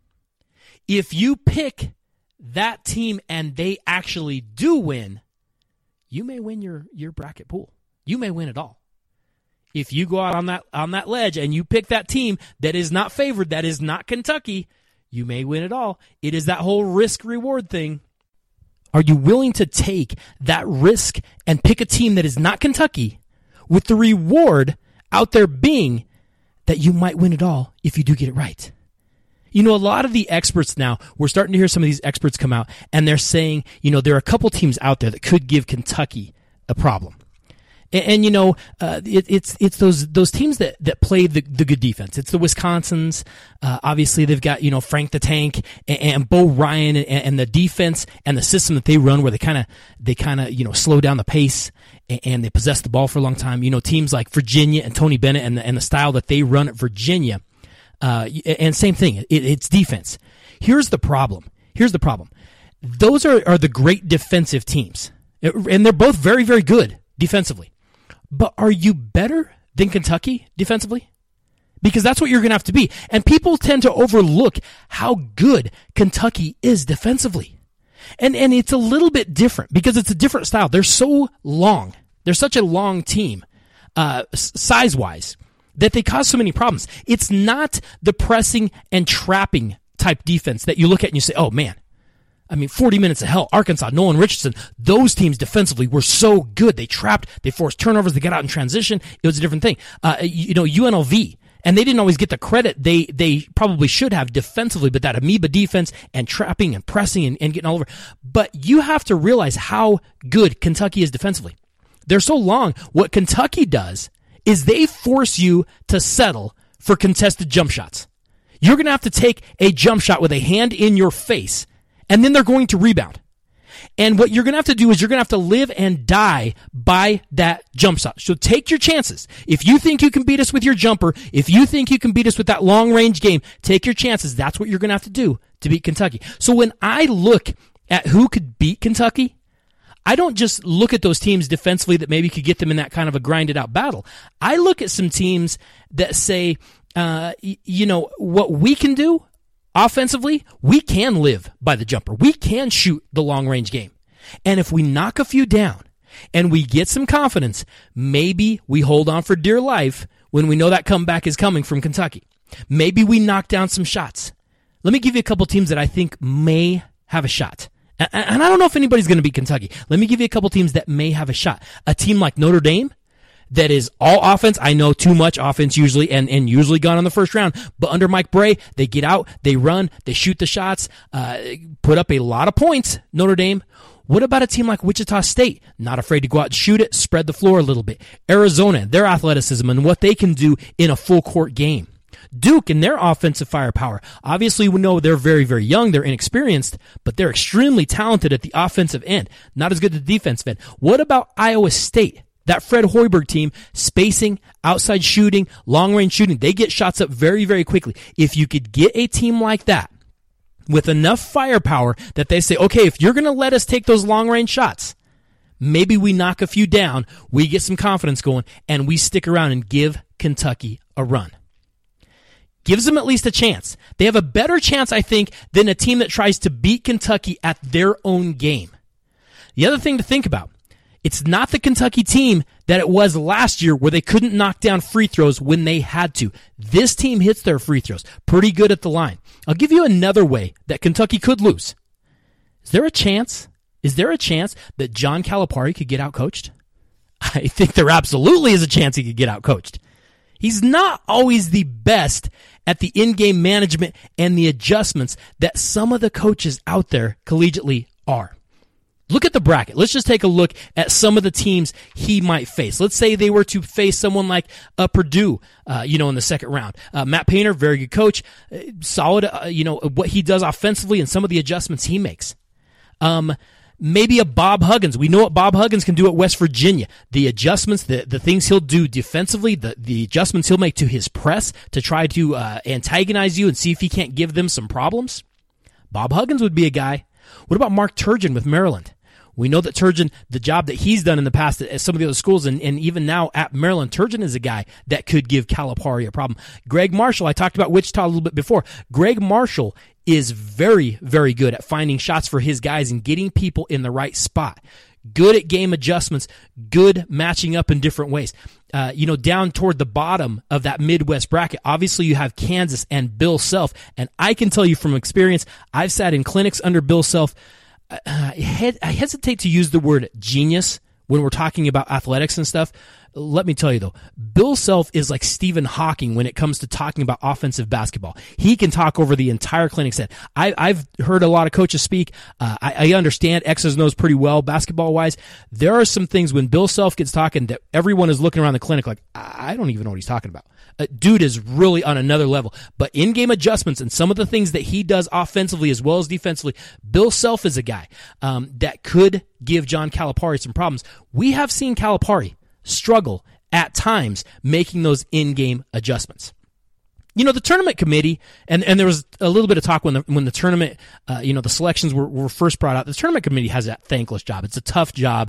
If you pick that team and they actually do win, you may win your bracket pool. You may win it all. If you go out on that ledge and you pick that team that is not favored, that is not Kentucky, you may win it all. It is that whole risk-reward thing. Are you willing to take that risk and pick a team that is not Kentucky with the reward out there being that you might win it all if you do get it right? You know, a lot of the experts now, we're starting to hear some of these experts come out, and they're saying, you know, there are a couple teams out there that could give Kentucky a problem. And you know, it's those teams that play the good defense. It's the Wisconsins. Obviously, they've got, you know, Frank the Tank and Bo Ryan and the defense and the system that they run, where they kind of you know, slow down the pace and they possess the ball for a long time. You know, teams like Virginia and Tony Bennett and the style that they run at Virginia. And same thing. It's defense. Here's the problem. Those are the great defensive teams, and they're both very, very good defensively. But are you better than Kentucky defensively? Because that's what you're going to have to be. And people tend to overlook how good Kentucky is defensively. And it's a little bit different because it's a different style. They're so long. They're such a long team, size-wise, that they cause so many problems. It's not the pressing and trapping type defense that you look at and you say, oh, man, I mean, 40 minutes of hell. Arkansas, Nolan Richardson, those teams defensively were so good. They trapped, they forced turnovers, they got out in transition. It was a different thing. You know, UNLV, and they didn't always get the credit they probably should have defensively, but that amoeba defense and trapping and pressing and getting all over. But you have to realize how good Kentucky is defensively. They're so long. What Kentucky does is they force you to settle for contested jump shots. You're going to have to take a jump shot with a hand in your face, and then they're going to rebound. And what you're going to have to do is you're going to have to live and die by that jump shot. So take your chances. If you think you can beat us with your jumper, if you think you can beat us with that long-range game, take your chances. That's what you're going to have to do to beat Kentucky. So when I look at who could beat Kentucky, I don't just look at those teams defensively that maybe could get them in that kind of a grinded-out battle. I look at some teams that say, you know, what we can do offensively, we can live by the jumper. We can shoot the long-range game. And if we knock a few down and we get some confidence, maybe we hold on for dear life when we know that comeback is coming from Kentucky. Maybe we knock down some shots. Let me give you a couple teams that I think may have a shot. And I don't know if anybody's going to beat Kentucky. Let me give you a couple teams that may have a shot. A team like Notre Dame, that is all offense. I know too much offense usually, and usually gone in the first round. But under Mike Brey, they get out, they run, they shoot the shots, put up a lot of points, Notre Dame. What about a team like Wichita State? Not afraid to go out and shoot it, spread the floor a little bit. Arizona, their athleticism and what they can do in a full court game. Duke and their offensive firepower. Obviously, we know they're very, very young. They're inexperienced, but they're extremely talented at the offensive end. Not as good at the defensive end. What about Iowa State? That Fred Hoiberg team, spacing, outside shooting, long-range shooting, they get shots up very, very quickly. If you could get a team like that with enough firepower that they say, okay, if you're going to let us take those long-range shots, maybe we knock a few down, we get some confidence going, and we stick around and give Kentucky a run. Gives them at least a chance. They have a better chance, I think, than a team that tries to beat Kentucky at their own game. The other thing to think about, it's not the Kentucky team that it was last year where they couldn't knock down free throws when they had to. This team hits their free throws pretty good at the line. I'll give you another way that Kentucky could lose. Is there a chance that John Calipari could get outcoached? I think there absolutely is a chance he could get outcoached. He's not always the best at the in-game management and the adjustments that some of the coaches out there collegiately are. Look at the bracket. Let's just take a look at some of the teams he might face. Let's say they were to face someone like Purdue, in the second round. Matt Painter, very good coach, solid, what he does offensively and some of the adjustments he makes. Maybe a Bob Huggins. We know what Bob Huggins can do at West Virginia. The adjustments, the things he'll do defensively, the adjustments he'll make to his press to try to antagonize you and see if he can't give them some problems. Bob Huggins would be a guy. What about Mark Turgeon with Maryland? We know that Turgeon, the job that he's done in the past at some of the other schools and even now at Maryland, Turgeon is a guy that could give Calipari a problem. Greg Marshall, I talked about Wichita a little bit before. Greg Marshall is very, very good at finding shots for his guys and getting people in the right spot. Good at game adjustments, good matching up in different ways. Down toward the bottom of that Midwest bracket, obviously you have Kansas and Bill Self. And I can tell you from experience, I've sat in clinics under Bill Self. I hesitate to use the word genius when we're talking about athletics and stuff. Let me tell you, though, Bill Self is like Stephen Hawking when it comes to talking about offensive basketball. He can talk over the entire clinic set. I've heard a lot of coaches speak. I understand X's and O's pretty well basketball-wise. There are some things when Bill Self gets talking that everyone is looking around the clinic like, I don't even know what he's talking about. Dude is really on another level. But in-game adjustments and some of the things that he does offensively as well as defensively, Bill Self is a guy that could give John Calipari some problems. We have seen Calipari struggle at times making those in-game adjustments. The tournament committee, and there was a little bit of talk when the tournament, the selections were first brought out. The tournament committee has that thankless job. It's a tough job.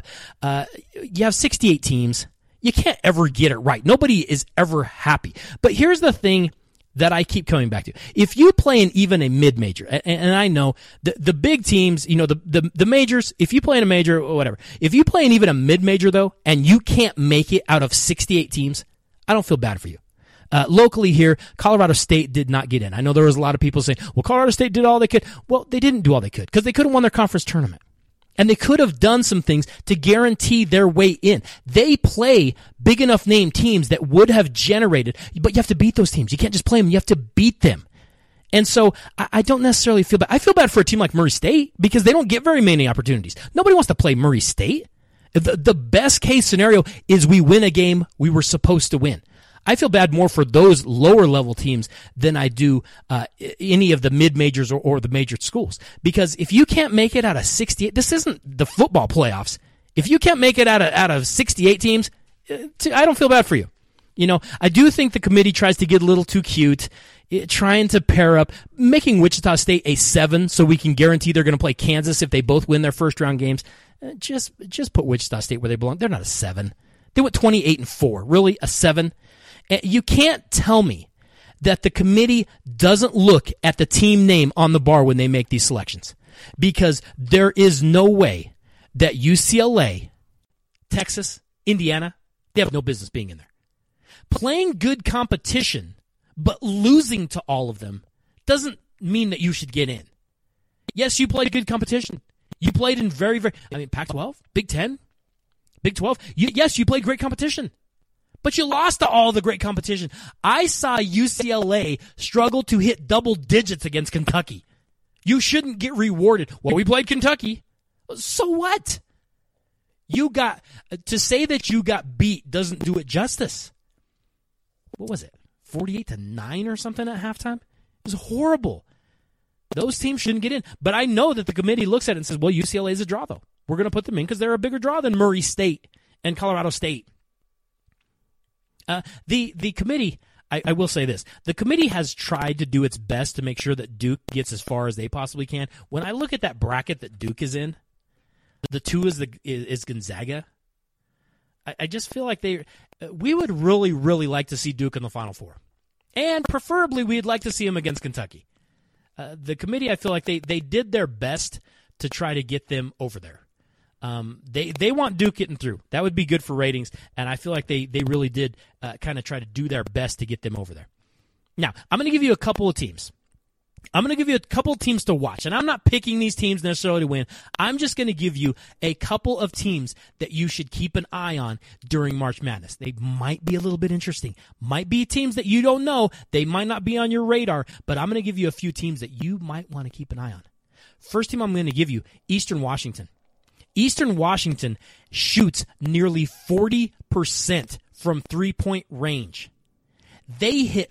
You have 68 teams. You can't ever get it right. Nobody is ever happy. But here's the thing that I keep coming back to. If you play in even a mid-major, and I know the big teams, the majors, if you play in a major or whatever, if you play in even a mid-major though, and you can't make it out of 68 teams, I don't feel bad for you. Locally here, Colorado State did not get in. I know there was a lot of people saying, well, Colorado State did all they could. Well, they didn't do all they could because they could have won their conference tournament. And they could have done some things to guarantee their way in. They play big enough name teams that would have generated, but you have to beat those teams. You can't just play them. You have to beat them. And so I don't necessarily feel bad. I feel bad for a team like Murray State because they don't get very many opportunities. Nobody wants to play Murray State. The best case scenario is we win a game we were supposed to win. I feel bad more for those lower level teams than I do any of the mid majors or the major schools. Because if you can't make it out of 68, this isn't the football playoffs. If you can't make it out of 68 teams, I don't feel bad for you. I do think the committee tries to get a little too cute, trying to pair up, making Wichita State a 7 so we can guarantee they're going to play Kansas if they both win their first round games. Just put Wichita State where they belong. They're not a 7. They went 28-4. Really, a 7? You can't tell me that the committee doesn't look at the team name on the bar when they make these selections, because there is no way that UCLA, Texas, Indiana, they have no business being in there. Playing good competition but losing to all of them doesn't mean that you should get in. Yes, you played good competition. You played in Pac-12, Big Ten, Big 12. Yes, you played great competition. But you lost to all the great competition. I saw UCLA struggle to hit double digits against Kentucky. You shouldn't get rewarded. Well, we played Kentucky. So what? To say that you got beat doesn't do it justice. What was it? 48-9 or something at halftime? It was horrible. Those teams shouldn't get in. But I know that the committee looks at it and says, well, UCLA is a draw, though. We're going to put them in because they're a bigger draw than Murray State and Colorado State. The committee, I will say this, the committee has tried to do its best to make sure that Duke gets as far as they possibly can. When I look at that bracket that Duke is in, the 2 is Gonzaga. I just feel like we would really, really like to see Duke in the Final Four. And preferably we'd like to see them against Kentucky. The committee, I feel like they did their best to try to get them over there. They want Duke getting through. That would be good for ratings, and I feel like they really did kind of try to do their best to get them over there. Now, I'm going to give you a couple of teams. I'm going to give you a couple of teams to watch, and I'm not picking these teams necessarily to win. I'm just going to give you a couple of teams that you should keep an eye on during March Madness. They might be a little bit interesting. Might be teams that you don't know. They might not be on your radar, but I'm going to give you a few teams that you might want to keep an eye on. First team I'm going to give you, Eastern Washington. Eastern Washington shoots nearly 40% from three-point range. They hit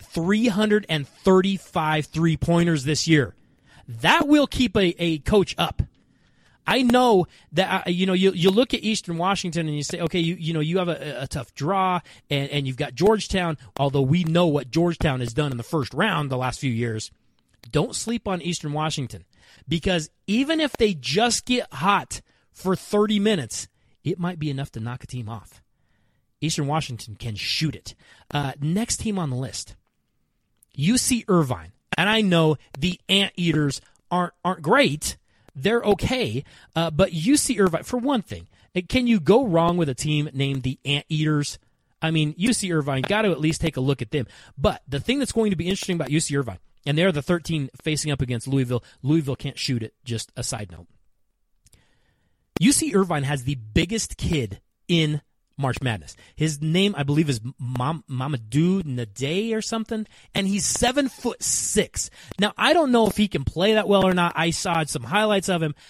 335 three-pointers this year. That will keep a coach up. I know that you look at Eastern Washington and you say, okay, you have a tough draw, and you've got Georgetown. Although we know what Georgetown has done in the first round the last few years, don't sleep on Eastern Washington, because even if they just get hot for 30 minutes, it might be enough to knock a team off. Eastern Washington can shoot it. Next team on the list, UC Irvine. And I know the Anteaters aren't great. They're okay. But UC Irvine, for one thing, can you go wrong with a team named the Anteaters? I mean, UC Irvine, got to at least take a look at them. But the thing that's going to be interesting about UC Irvine, and they're the 13 facing up against Louisville. Louisville can't shoot it, just a side note. UC Irvine has the biggest kid in March Madness. His name, I believe, is Mamadou Nadei or something, and he's 7'6". Now, I don't know if he can play that well or not. I saw some highlights of him.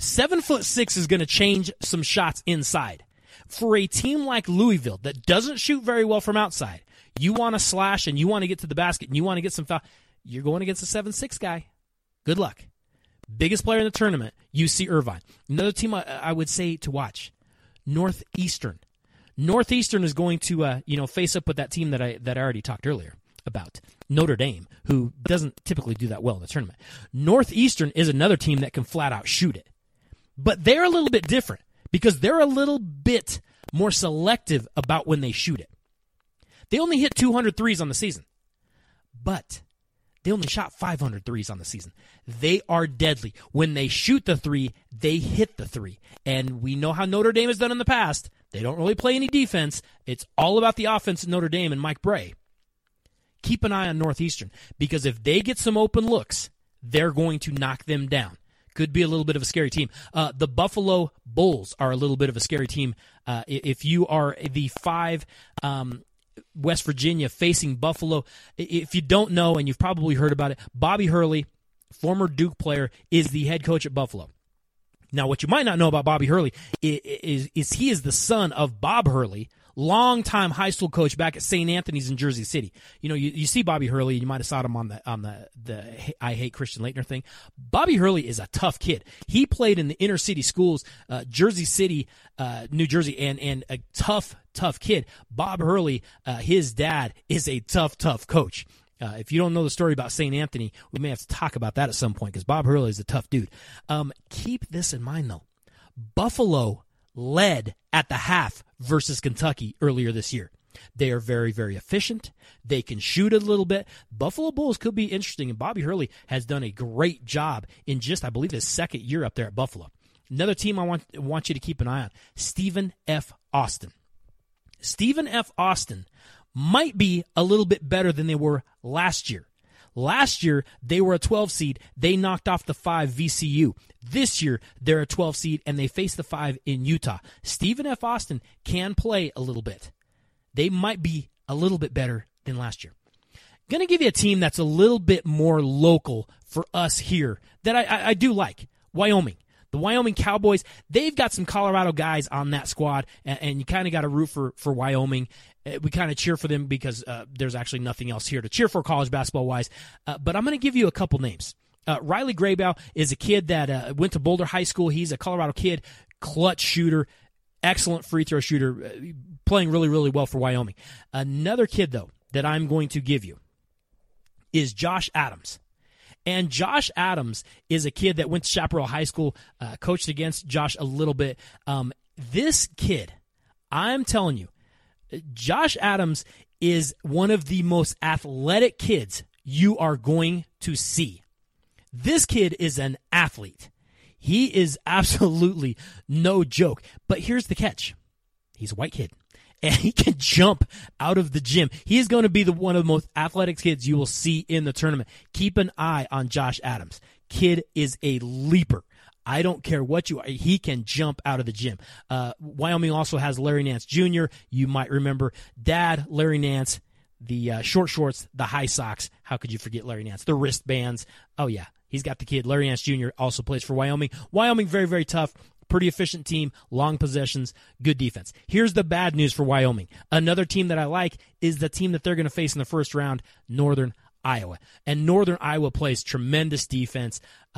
7'6" is going to change some shots inside. For a team like Louisville that doesn't shoot very well from outside, you want to slash and you want to get to the basket and you want to get some foul, you're going against a 7'6" guy. Good luck. Biggest player in the tournament, UC Irvine. Another team I would say to watch, Northeastern. Northeastern is going to face up with that team that I already talked earlier about, Notre Dame, who doesn't typically do that well in the tournament. Northeastern is another team that can flat out shoot it. But they're a little bit different because they're a little bit more selective about when they shoot it. They only hit 200 threes on the season, but they only shot 500 threes on the season. They are deadly. When they shoot the three, they hit the three. And we know how Notre Dame has done in the past. They don't really play any defense. It's all about the offense at Notre Dame and Mike Bray. Keep an eye on Northeastern, because if they get some open looks, they're going to knock them down. Could be a little bit of a scary team. The Buffalo Bulls are a little bit of a scary team. If you are the 5 West Virginia facing Buffalo, if you don't know, and you've probably heard about it, Bobby Hurley, former Duke player, is the head coach at Buffalo. Now, what you might not know about Bobby Hurley is he is the son of Bob Hurley, longtime high school coach back at St. Anthony's in Jersey City. You see Bobby Hurley, and you might have saw him on the I Hate Christian Laettner thing. Bobby Hurley is a tough kid. He played in the inner city schools, Jersey City, New Jersey, and a tough kid. Bob Hurley, his dad, is a tough coach. If you don't know the story about St. Anthony, we may have to talk about that at some point, because Bob Hurley is a tough dude. Keep this in mind, though. Buffalo led at the half versus Kentucky earlier this year. They are very, very efficient. They can shoot a little bit. Buffalo Bulls could be interesting, and Bobby Hurley has done a great job in just, I believe, his second year up there at Buffalo. Another team I want you to keep an eye on, Stephen F. Austin. Stephen F. Austin might be a little bit better than they were last year. Last year, they were a 12 seed. They knocked off the 5 VCU. This year, they're a 12 seed, and they face the 5 in Utah. Stephen F. Austin can play a little bit. They might be a little bit better than last year. Going to give you a team that's a little bit more local for us here that I do like, Wyoming. The Wyoming Cowboys, they've got some Colorado guys on that squad, and you kind of got to root for Wyoming. We kind of cheer for them because there's actually nothing else here to cheer for college basketball-wise. But I'm going to give you a couple names. Riley Graybow is a kid that went to Boulder High School. He's a Colorado kid, clutch shooter, excellent free throw shooter, playing really, really well for Wyoming. Another kid, though, that I'm going to give you is Josh Adams. And Josh Adams is a kid that went to Chaparral High School, coached against Josh a little bit. This kid, I'm telling you, Josh Adams is one of the most athletic kids you are going to see. This kid is an athlete. He is absolutely no joke. But here's the catch. He's a white kid. and he can jump out of the gym. He is going to be one of the most athletic kids you will see in the tournament. Keep an eye on Josh Adams. Kid is a leaper. I don't care what he can jump out of the gym. Wyoming also has Larry Nance Jr. You might remember Dad, Larry Nance, the short shorts, the high socks. How could you forget Larry Nance? The wristbands. Oh, yeah. He's got the kid. Larry Nance Jr. also plays for Wyoming. Wyoming, very, very tough. Pretty efficient team, long possessions, good defense. Here's the bad news for Wyoming. Another team that I like is the team that they're going to face in the first round, Northern Iowa. And Northern Iowa plays tremendous defense.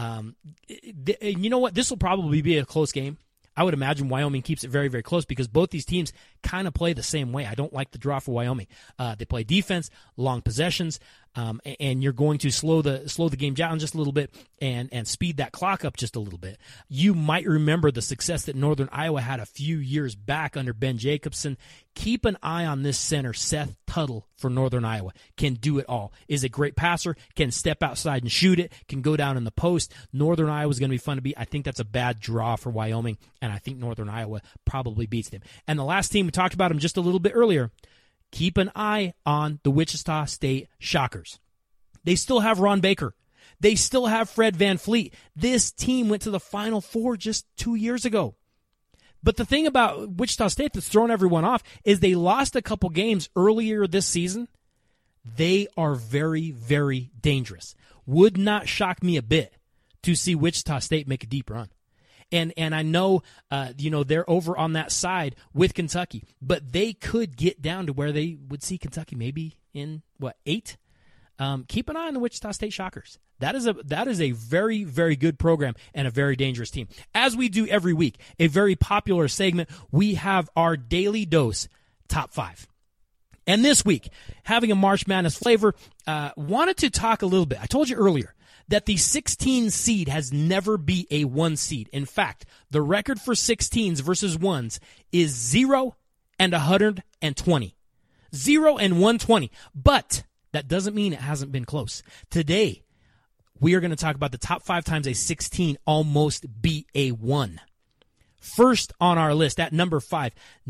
You know what? This will probably be a close game. I would imagine Wyoming keeps it very, very close because both these teams kind of play the same way. I don't like the draw for Wyoming. They play defense, long possessions, and you're going to slow the game down just a little bit and speed that clock up just a little bit. You might remember the success that Northern Iowa had a few years back under Ben Jacobson. Keep an eye on this center, Seth Tuttle, for Northern Iowa. Can do it all. Is a great passer, can step outside and shoot it, can go down in the post. Northern Iowa is going to be fun to beat. I think that's a bad draw for Wyoming, and I think Northern Iowa probably beats them. And the last team, we talked about them just a little bit earlier, keep an eye on the Wichita State Shockers. They still have Ron Baker. They still have Fred VanVleet. This team went to the Final Four just 2 years ago. But the thing about Wichita State that's thrown everyone off is they lost a couple games earlier this season. They are very, very dangerous. Would not shock me a bit to see Wichita State make a deep run. And I know, they're over on that side with Kentucky, but they could get down to where they would see Kentucky maybe in, 8? Keep an eye on the Wichita State Shockers. That is a very, very good program and a very dangerous team. As we do every week, a very popular segment, we have our Daily Dose Top 5. And this week, having a March Madness flavor, wanted to talk a little bit. I told you earlier that the 16 seed has never beat a 1 seed. In fact, the record for 16s versus 1s is 0 and 120. 0 and 120. But that doesn't mean it hasn't been close. Today, we are going to talk about the top 5 times a 16 almost beat a 1. First on our list, at number 5,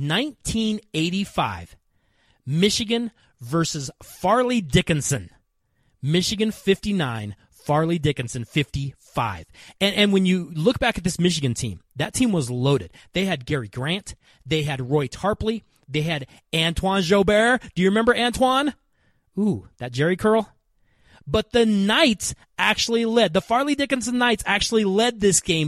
1985, Michigan versus Farley Dickinson. Michigan 59, Farley Dickinson 55. And when you look back at this Michigan team, that team was loaded. They had Gary Grant. They had Roy Tarpley. They had Antoine Jobert. Do you remember Antoine? Ooh, that Jerry curl. But the Knights actually led. The Farley Dickinson Knights actually led this game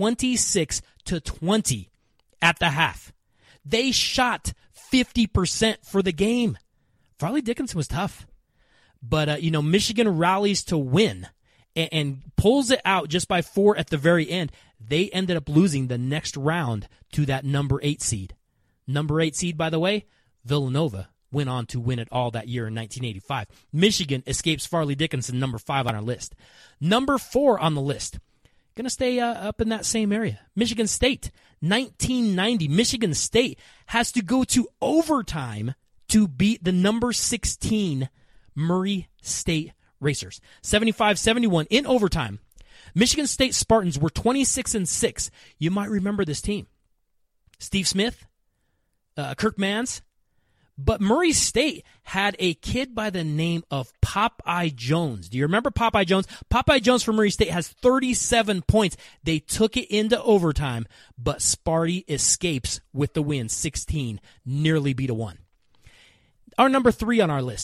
26-20 at the half. They shot 50% for the game. Farley Dickinson was tough. But, Michigan rallies to win and pulls it out just by 4 at the very end. They ended up losing the next round to that number 8 seed. Number 8 seed, by the way, Villanova went on to win it all that year in 1985. Michigan escapes Farley Dickinson, number 5 on our list. Number 4 on the list, going to stay up in that same area. Michigan State, 1990. Michigan State has to go to overtime to beat the number 16 Murray State Racers. 75-71 in overtime. Michigan State Spartans were 26-6. You might remember this team. Steve Smith, Kirk Mans. But Murray State had a kid by the name of Popeye Jones. Do you remember Popeye Jones? Popeye Jones from Murray State has 37 points. They took it into overtime, but Sparty escapes with the win, 16, nearly beat a 1. Our number 3 on our list,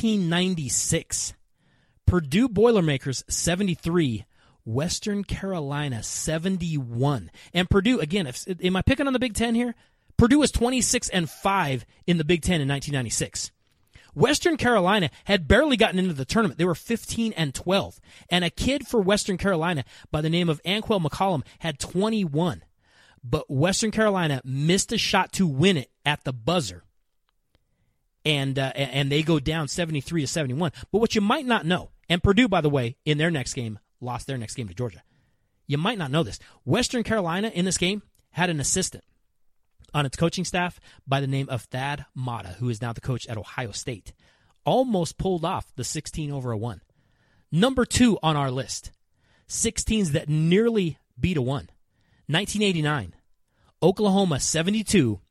1996. Purdue Boilermakers, 73. Western Carolina, 71. And Purdue, again, am I picking on the Big Ten here? Purdue was 26-5 in the Big Ten in 1996. Western Carolina had barely gotten into the tournament. They were 15-12. And a kid for Western Carolina by the name of Anquel McCollum had 21. But Western Carolina missed a shot to win it at the buzzer. And they go down 73-71. But what you might not know, and Purdue, by the way, in their next game, lost their next game to Georgia. You might not know this. Western Carolina in this game had an assistant on its coaching staff by the name of Thad Matta, who is now the coach at Ohio State. Almost pulled off the 16 over a 1. Number 2 on our list, 16s that nearly beat a 1. 1989, Oklahoma 72,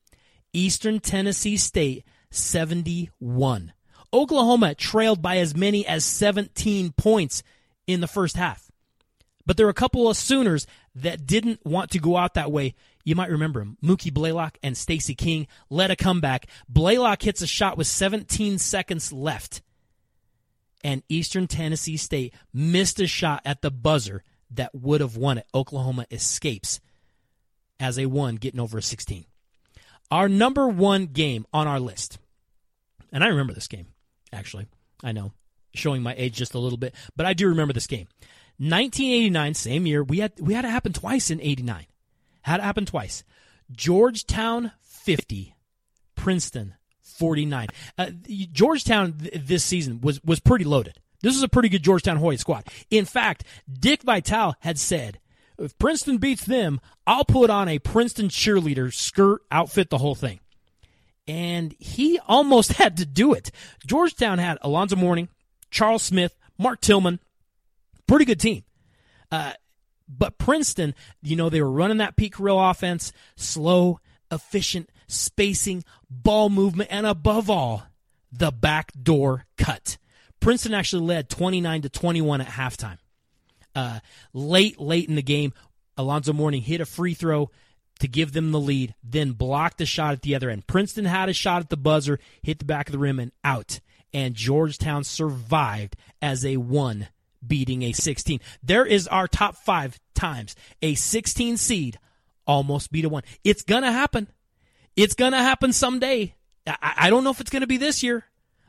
Eastern Tennessee State 71. Oklahoma trailed by as many as 17 points in the first half. But there were a couple of Sooners that didn't want to go out that way. You might remember them. Mookie Blaylock and Stacey King led a comeback. Blaylock hits a shot with 17 seconds left. And Eastern Tennessee State missed a shot at the buzzer that would have won it. Oklahoma escapes as a 1, getting over a 16. Our number 1 game on our list, and I remember this game, actually. I know, showing my age just a little bit, but I do remember this game. 1989, same year, we had it happen twice in 89. Had it happen twice. Georgetown 50, Princeton 49. Georgetown this season was pretty loaded. This was a pretty good Georgetown Hoyt squad. In fact, Dick Vitale had said, if Princeton beats them, I'll put on a Princeton cheerleader skirt outfit, the whole thing. And he almost had to do it. Georgetown had Alonzo Mourning, Charles Smith, Mark Tillman. Pretty good team. But Princeton, they were running that Pete Carril offense, slow, efficient, spacing, ball movement, and above all, the backdoor cut. Princeton actually led 29-21 at halftime. Late in the game, Alonzo Mourning hit a free throw to give them the lead, then blocked a shot at the other end. Princeton had a shot at the buzzer, hit the back of the rim, and out. And Georgetown survived as a 1, beating a 16. There is our top 5 times a 16 seed almost beat a 1. It's going to happen. It's going to happen someday. I don't know if it's going to be this year.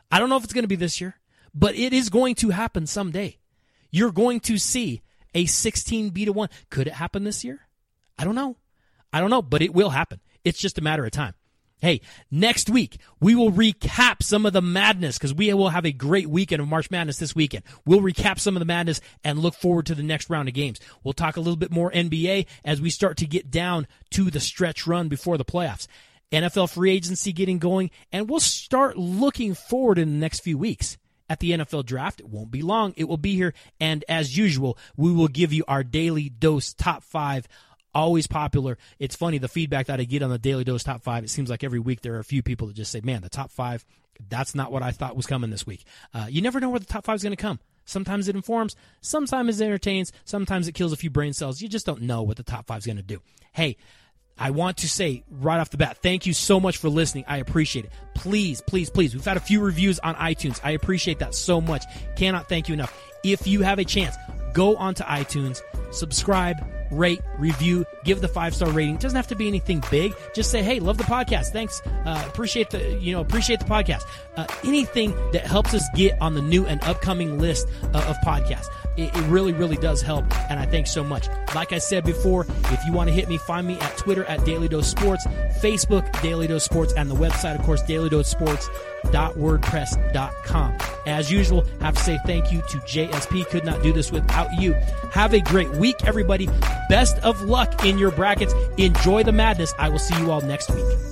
But it is going to happen someday. You're going to see a 16 beat a 1. Could it happen this year? I don't know, but it will happen. It's just a matter of time. Hey, next week, we will recap some of the madness because we will have a great weekend of March Madness this weekend. We'll recap some of the madness and look forward to the next round of games. We'll talk a little bit more NBA as we start to get down to the stretch run before the playoffs. NFL free agency getting going, and we'll start looking forward in the next few weeks at the NFL draft. It won't be long. It will be here, and as usual, we will give you our Daily Dose Top 5. Always popular. It's funny, the feedback that I get on the Daily Dose Top 5, it seems like every week there are a few people that just say, man, the top 5, that's not what I thought was coming this week. You never know where the top 5 is going to come. Sometimes it informs, sometimes it entertains, sometimes it kills a few brain cells. You just don't know what the top 5 is going to do. Hey, I want to say right off the bat, thank you so much for listening. I appreciate it. Please, please, please. We've had a few reviews on iTunes. I appreciate that so much. Cannot thank you enough. If you have a chance, go onto iTunes, subscribe, rate, review, give the 5-star rating. It doesn't have to be anything big. Just say, hey, love the podcast. Thanks. Appreciate the podcast. Anything that helps us get on the new and upcoming list of podcasts. It really, really does help, and I thank so much. Like I said before, if you want to hit me, find me at Twitter at Daily Dose Sports, Facebook, Daily Dose Sports, and the website, of course, dailydosesports.wordpress.com. As usual, have to say thank you to JSP. Could not do this without you. Have a great week, everybody. Best of luck in your brackets. Enjoy the madness. I will see you all next week.